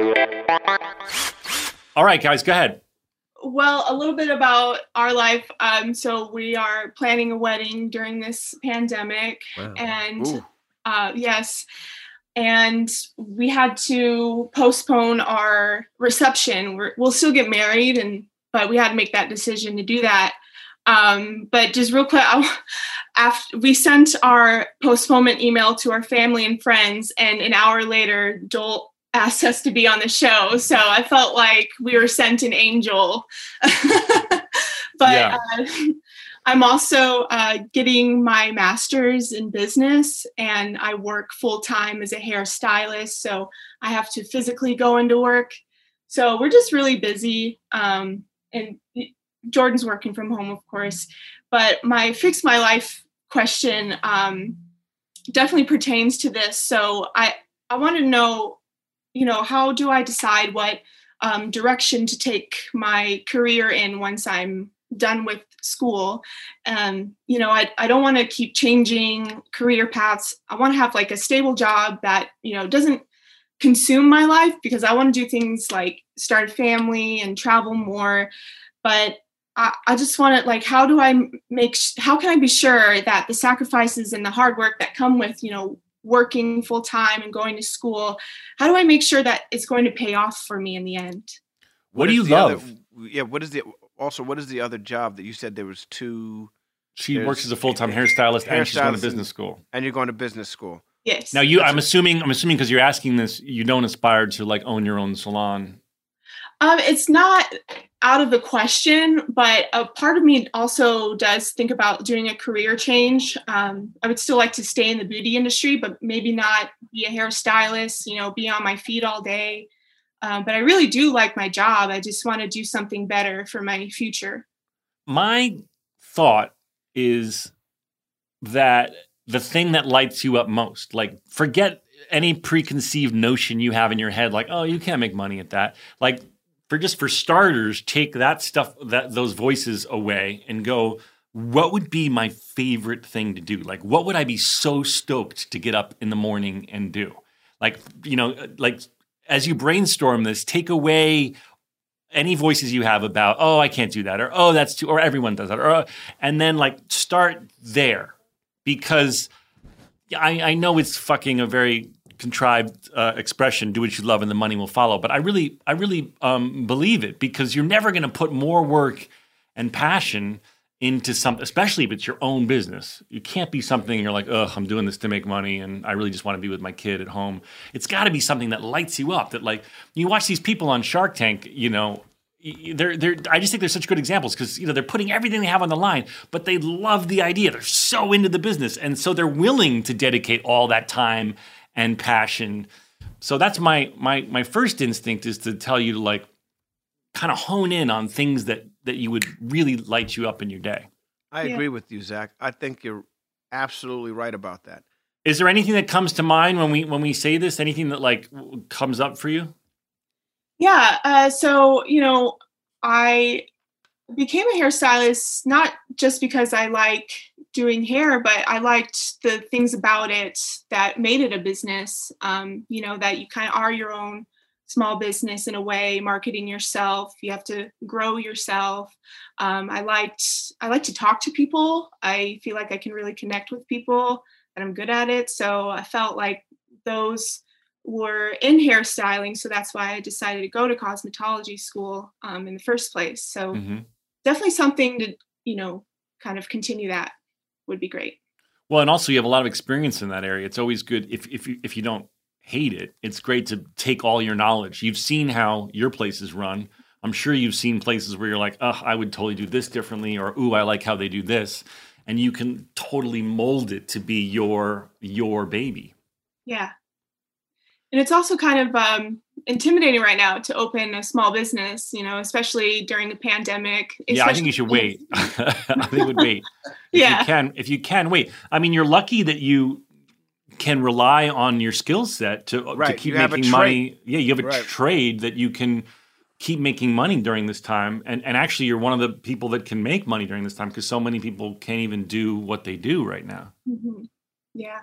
All right, guys, go ahead. Well, a little bit about our life. So we are planning a wedding during this pandemic. Wow. And yes. And we had to postpone our reception. We'll still get married, but we had to make that decision to do that. But just real quick, after we sent our postponement email to our family and friends, and an hour later, Joel asked us to be on the show. So I felt like we were sent an angel. But I'm also getting my master's in business, and I work full-time as a hairstylist. So I have to physically go into work. So we're just really busy. And Jordan's working from home, of course. But my fix my life question definitely pertains to this. So I want to know, how do I decide what direction to take my career in once I'm done with school? I don't want to keep changing career paths. I want to have like a stable job that, doesn't consume my life, because I want to do things like start a family and travel more. But I just want to, how can I be sure that the sacrifices and the hard work that come with, working full time and going to school, how do I make sure that it's going to pay off for me in the end? What do you love? What is the other job that you said there was two? She works as a full-time hairstylist and she's going to business school. And you're going to business school. Yes. Now I'm assuming because you're asking this, you don't aspire to own your own salon. It's not out of the question, but a part of me also does think about doing a career change. I would still like to stay in the beauty industry, but maybe not be a hairstylist, be on my feet all day. But I really do like my job. I just want to do something better for my future. My thought is that the thing that lights you up most, forget any preconceived notion you have in your head, like, oh, you can't make money at that. Like, for starters, take that stuff, those voices away and go, what would be my favorite thing to do? Like, what would I be so stoked to get up in the morning and do? Like, like as you brainstorm this, take away any voices you have about, oh, I can't do that, or oh, that's too, or everyone does that, or and then like start there, because I know it's fucking a very contrived expression, do what you love and the money will follow, but I really believe it, because you're never going to put more work and passion into something, especially if it's your own business. You can't be something you're like, ugh, I'm doing this to make money and I really just want to be with my kid at home. It's got to be something that lights you up, that like, you watch these people on Shark Tank, I just think they're such good examples, because they're putting everything they have on the line, but they love the idea. They're so into the business, and so they're willing to dedicate all that time and passion. So that's my first instinct, is to tell you to like kind of hone in on things that you would really light you up in your day. I agree with you, Zach. I think you're absolutely right about that. Is there anything that comes to mind when we say this? Anything that like comes up for you? Yeah. So, I became a hairstylist not just because I like doing hair, but I liked the things about it that made it a business. That you kind of are your own small business in a way, marketing yourself. You have to grow yourself. I like to talk to people. I feel like I can really connect with people, and I'm good at it. So I felt like those were in hairstyling. So that's why I decided to go to cosmetology school in the first place. So definitely something to, kind of continue that would be great. Well, and also you have a lot of experience in that area. It's always good if you don't hate it. It's great to take all your knowledge. You've seen how your place is run. I'm sure you've seen places where you're like, oh, I would totally do this differently, or ooh, I like how they do this. And you can totally mold it to be your baby. Yeah. And it's also kind of intimidating right now to open a small business, especially during the pandemic. Yeah, I think you should wait. I think you would wait. If you can wait. I mean, you're lucky that you can rely on your skill set to keep making money. Yeah, you have a trade that you can keep making money during this time. And actually, you're one of the people that can make money during this time, because so many people can't even do what they do right now. Mm-hmm. Yeah.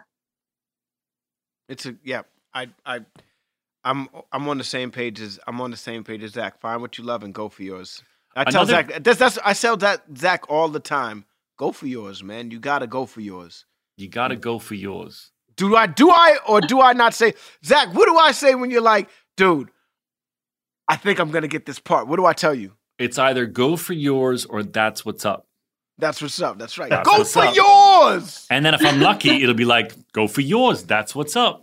I'm on the same page as Zach. Find what you love and go for yours. I tell Zach all the time. Go for yours, man. You gotta go for yours. You gotta go for yours. Do I or do I not say, Zach? What do I say when you're like, dude, I think I'm gonna get this part? What do I tell you? It's either go for yours or that's what's up. That's what's up. That's right. That's go for yours. And then if I'm lucky, it'll be like, go for yours. That's what's up.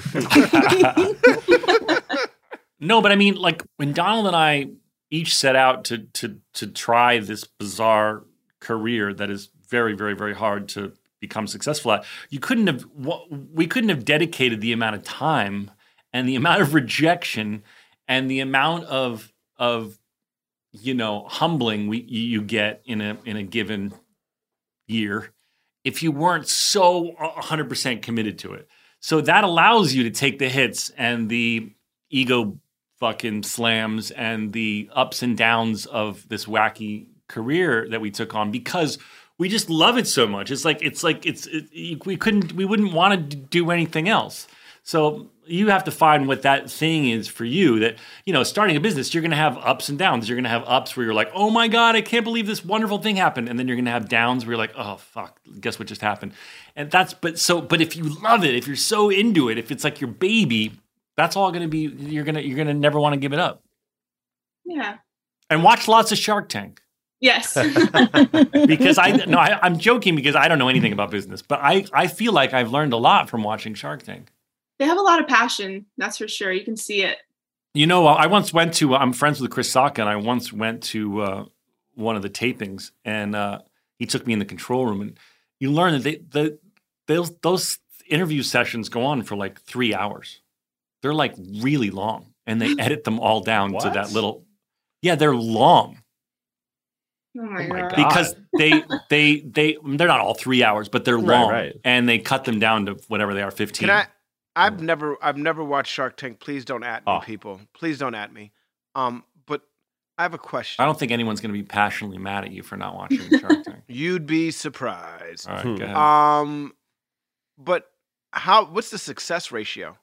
No, but I mean, like when Donald and I each set out to try this bizarre career that is very, very, very hard to become successful at, we couldn't have dedicated the amount of time and the amount of rejection and the amount of humbling you get in a given year if you weren't so 100% committed to it. So that allows you to take the hits and the ego fucking slams and the ups and downs of this wacky career that we took on, because we just love it so much. We wouldn't want to do anything else. So you have to find what that thing is for you. That, starting a business, you're going to have ups and downs. You're going to have ups where you're like, oh my God, I can't believe this wonderful thing happened. And then you're going to have downs where you're like, oh fuck, guess what just happened? And but if you love it, if you're so into it, if it's like your baby, that's all going to be, you're going to never want to give it up. Yeah. And watch lots of Shark Tank. Yes. Because I'm joking, because I don't know anything about business, but I feel like I've learned a lot from watching Shark Tank. They have a lot of passion, that's for sure. You can see it. I once went to, I'm friends with Chris Sacca, and I once went to one of the tapings, and he took me in the control room, and you learn that those interview sessions go on for like 3 hours. They're like really long, and they edit them all down to that little, they're long. Oh my God. Because they're not all 3 hours, but they're long, right. and they cut them down to whatever they are, 15. I've never watched Shark Tank. Please don't at me, Oh. people. Please don't at me. But I have a question. I don't think anyone's going to be passionately mad at you for not watching Shark Tank. You'd be surprised. All right, go ahead. But what's the success ratio?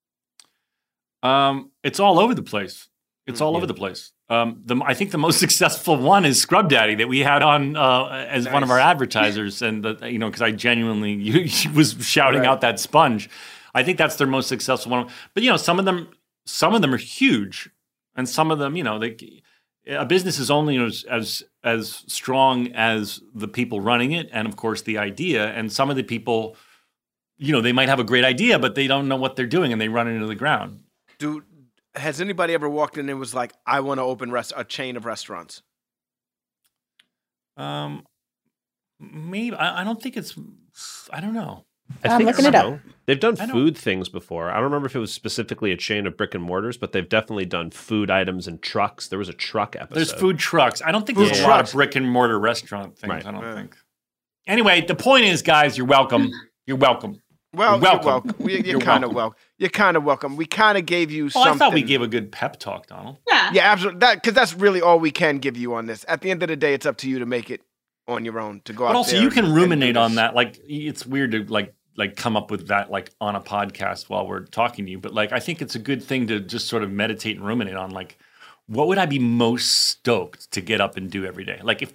It's all over the place. It's all over the place. I think the most successful one is Scrub Daddy that we had on as one of our advertisers, and because I genuinely was shouting out that sponge. I think that's their most successful one. But some of them are huge, and some of them, a business is only as strong as the people running it, and of course the idea. And some of the people, they might have a great idea, but they don't know what they're doing, and they run it into the ground. Dude, has anybody ever walked in and was like, I want to open a chain of restaurants? Maybe. I don't think it's, I don't know. I'm looking it up. They've done food things before. I don't remember if it was specifically a chain of brick and mortars, but they've definitely done food items and trucks. There was a truck episode. There's food trucks. I don't think there's a lot of brick and mortar restaurant things. Right. I don't think. Anyway, the point is, guys, you're welcome. You're welcome. Well, you're welcome. You're kind of welcome. You're kind of welcome. We kind of gave you something. I thought we gave a good pep talk, Donald. Yeah. Yeah, absolutely. Because that's really all we can give you on this. At the end of the day, it's up to you to make it on your own, to go out But also, there you can and ruminate do on this. that. Like, it's weird to like come up with that like on a podcast while we're talking to you. But like, I think it's a good thing to just sort of meditate and ruminate on. Like, what would I be most stoked to get up and do every day? Like, if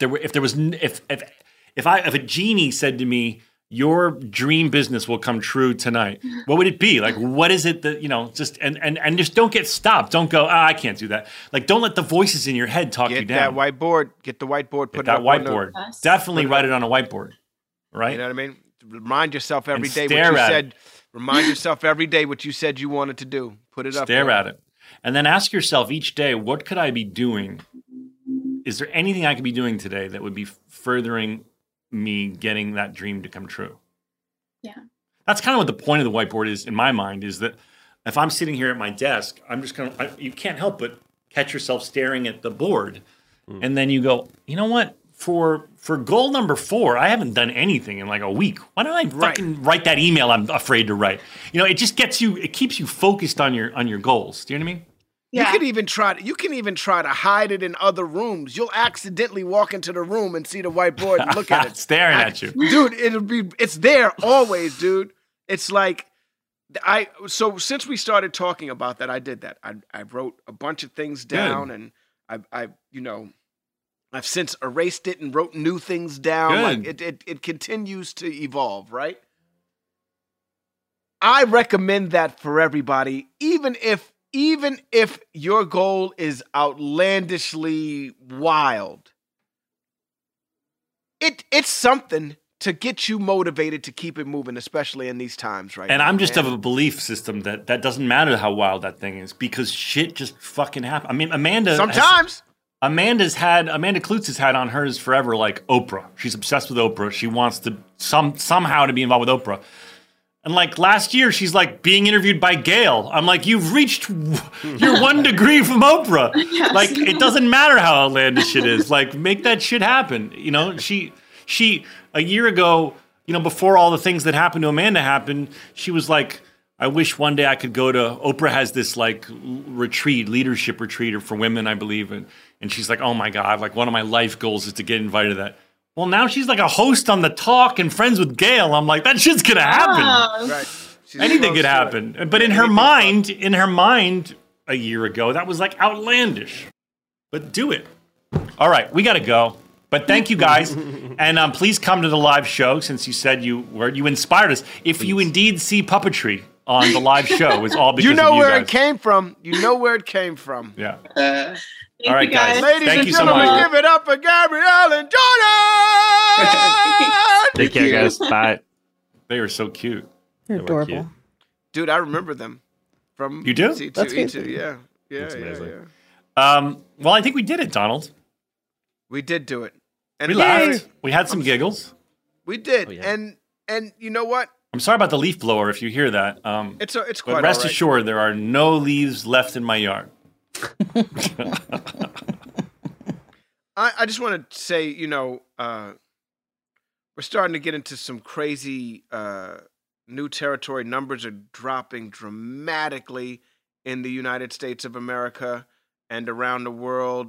a genie said to me, your dream business will come true tonight, what would it be? Like, what is it that, just, and just don't get stopped. Don't go, I can't do that. Like, don't let the voices in your head talk you Get down. that whiteboard. Get the whiteboard. Get Put that it up on the- whiteboard. Yes. Definitely write it on a whiteboard, right? You know what I mean? Remind yourself every And day what stare you at said. Remind yourself every day what you said you wanted to do. Put it up. Stare there. at it. And then ask yourself each day, what could I be doing? Is there anything I could be doing today that would be furthering me getting that dream to come true? Yeah. That's kind of what the point of the whiteboard is in my mind, is that if I'm sitting here at my desk, I'm just going to, you can't help but catch yourself staring at the board. And then you go, you know what? For goal number 4, I haven't done anything in like a week. Why don't I fucking write that email I'm afraid to write? It just gets you, it keeps you focused on your goals. Do you know what I mean? Yeah. You can even try to hide it in other rooms. You'll accidentally walk into the room and see the whiteboard and look at it. Staring at you. Dude, it's there always, dude. It's like so since we started talking about that, I did that. I wrote a bunch of things down, and I've since erased it and wrote new things down. Good. Like it continues to evolve, right? I recommend that for everybody, even if your goal is outlandishly wild. It's something to get you motivated to keep it moving, especially in these times right now. And I'm just man. of a belief system that doesn't matter how wild that thing is, because shit just fucking happens. I mean, Amanda Klutz has had on hers forever, like Oprah. She's obsessed with Oprah. She wants to somehow to be involved with Oprah. And like last year, she's like being interviewed by Gail. I'm like, you've reached your 1 degree from Oprah. Yes. Like, it doesn't matter how outlandish it is. Like, make that shit happen. She a year ago, before all the things that happened to Amanda happened, she was like, I wish one day I could go to, Oprah has this like leadership retreat for women, I believe. And she's like, oh my God, like one of my life goals is to get invited to that. Well, now she's like a host on The Talk and friends with Gail. I'm like, that shit's going to happen. Right. She's Anything close could to happen. it. But in her mind, a year ago, that was like outlandish. But do it. All right, we got to go. But thank you guys. And please come to the live show, since you said you inspired us. If you indeed see puppetry on the live show, it's all because You know of you where guys. it came from. You know where it came from. Yeah. Thank All right, you guys. Ladies Thank and you so gentlemen, much. give it up for Gabrielle and Jordan! Take care, guys. Bye. They were so cute. They're were adorable. cute. Dude, I remember them from You do? C2E2. That's good. Yeah. That's Yeah, amazing. yeah. Well, I think we did it, Donald. We did do it. And We laughed. We had some giggles. We did. Oh, yeah. And you know what? I'm sorry about the leaf blower if you hear that. It's But quite rest all right. assured, there are no leaves left in my yard. I just want to say, we're starting to get into some crazy new territory. Numbers are dropping dramatically in the United States of America and around the world.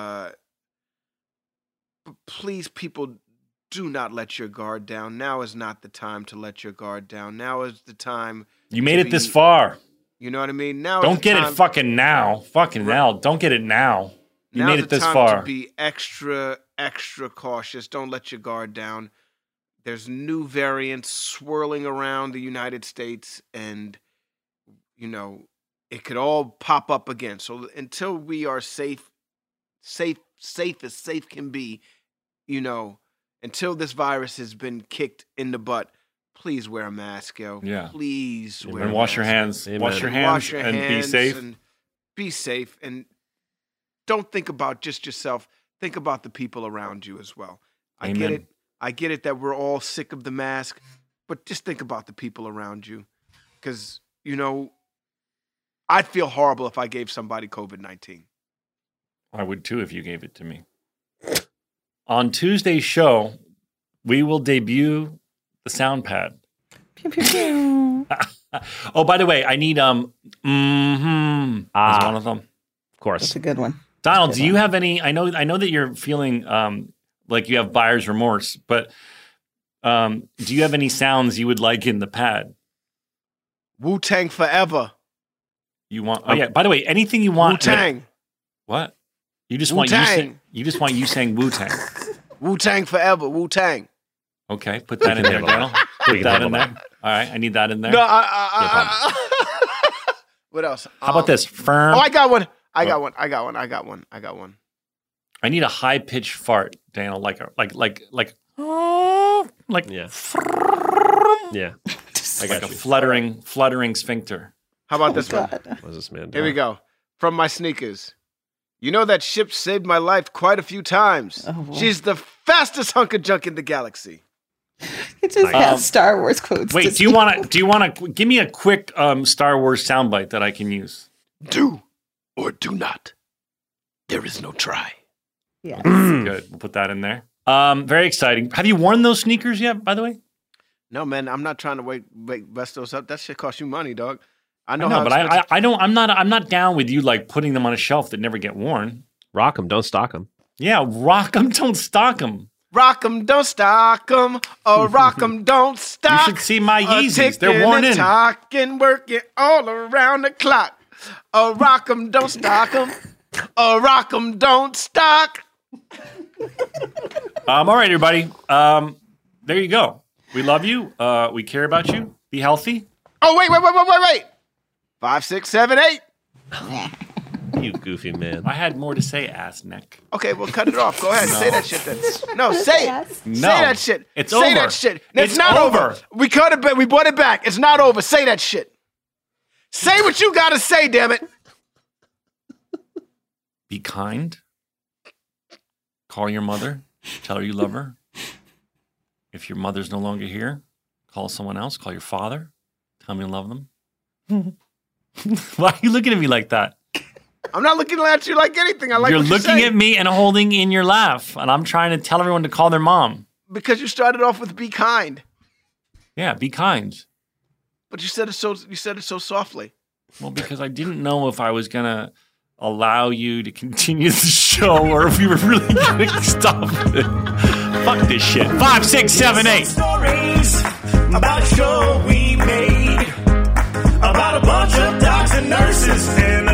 Please, people, do not let your guard down. Now is not the time to let your guard down. Now is the time. You made it this far. You know what I mean? Now don't get it fucking now. Fucking hell. Don't get it now. You made it this far. Now is the time to be extra cautious. Don't let your guard down. There's new variants swirling around the United States, and, you know, it could all pop up again. So until we are safe as safe can be, you know, until this virus has been kicked in the butt, please wear a mask, yo. Yeah. Please wear a mask. And wash your hands. Wash your hands and be safe. And be safe. And don't think about just yourself. Think about the people around you as well. I get it. I get it that we're all sick of the mask, but just think about the people around you. Because, you know, I'd feel horrible if I gave somebody COVID-19. I would too if you gave it to me. On Tuesday's show, we will debut the sound pad. Pew, pew, pew. Oh, by the way, I need as one of them. Of course. That's a good one. Donald, do you have any? I know that you're feeling like you have buyer's remorse, but do you have any sounds you would like in the pad? Wu-Tang forever. You want? Oh yeah. By the way, anything you want. Wu-Tang. What? You just Wu-Tang. want you saying Wu-Tang. Wu-Tang forever. Wu-Tang. Okay, put that in there, Donald. Put that in there. All right, I need that in there. No, what else? How about this? Firm. Oh, I got one. I got one. I need a high pitched fart, Daniel, like yeah. I got a fluttering sphincter. How about this one? What is this man doing? Here we go. From my sneakers. You know that ship saved my life quite a few times. Oh, boy. She's the fastest hunk of junk in the galaxy. It just has Star Wars quotes. Wait, do you want to give me a quick Star Wars soundbite that I can use? Do or do not. There is no try. Yeah. Good. We'll put that in there. Very exciting. Have you worn those sneakers yet, by the way? No, man, I'm not trying to bust those up. That shit costs you money, dog. I know, but I don't. I'm not down with you like putting them on a shelf that never get worn. Rock them, don't stock them. Yeah, rock them, don't stock them. Rock them, don't stock them. Oh, rock them, don't stock. You should see my Yeezys. They're worn in. Talking, working all around the clock. Oh, rock them, don't stock them. Oh, rock them, don't stock. All right, everybody. There you go. We love you. We care about you. Be healthy. Oh, wait. 5, 6, 7, 8. You goofy man. I had more to say, ass neck. Okay, well, cut it off. Go ahead. Say that shit then. No, say it. No. Say that shit. It's say over. That shit. It's not over. We cut it back. We brought it back. It's not over. Say that shit. Say what you gotta say, damn it. Be kind. Call your mother. Tell her you love her. If your mother's no longer here, call someone else. Call your father. Tell them you love them. Why are you looking at me like that? I'm not looking at you like anything. I like You're what looking saying. at me and holding in your laugh, and I'm trying to tell everyone to call their mom. Because you started off with be kind. Yeah, be kind. But you said it so softly. Well, because I didn't know if I was gonna allow you to continue the show or if you were really gonna stop it. Fuck this shit. 5, 6, 7, 8. Stories about a show we made about a bunch of docs and nurses and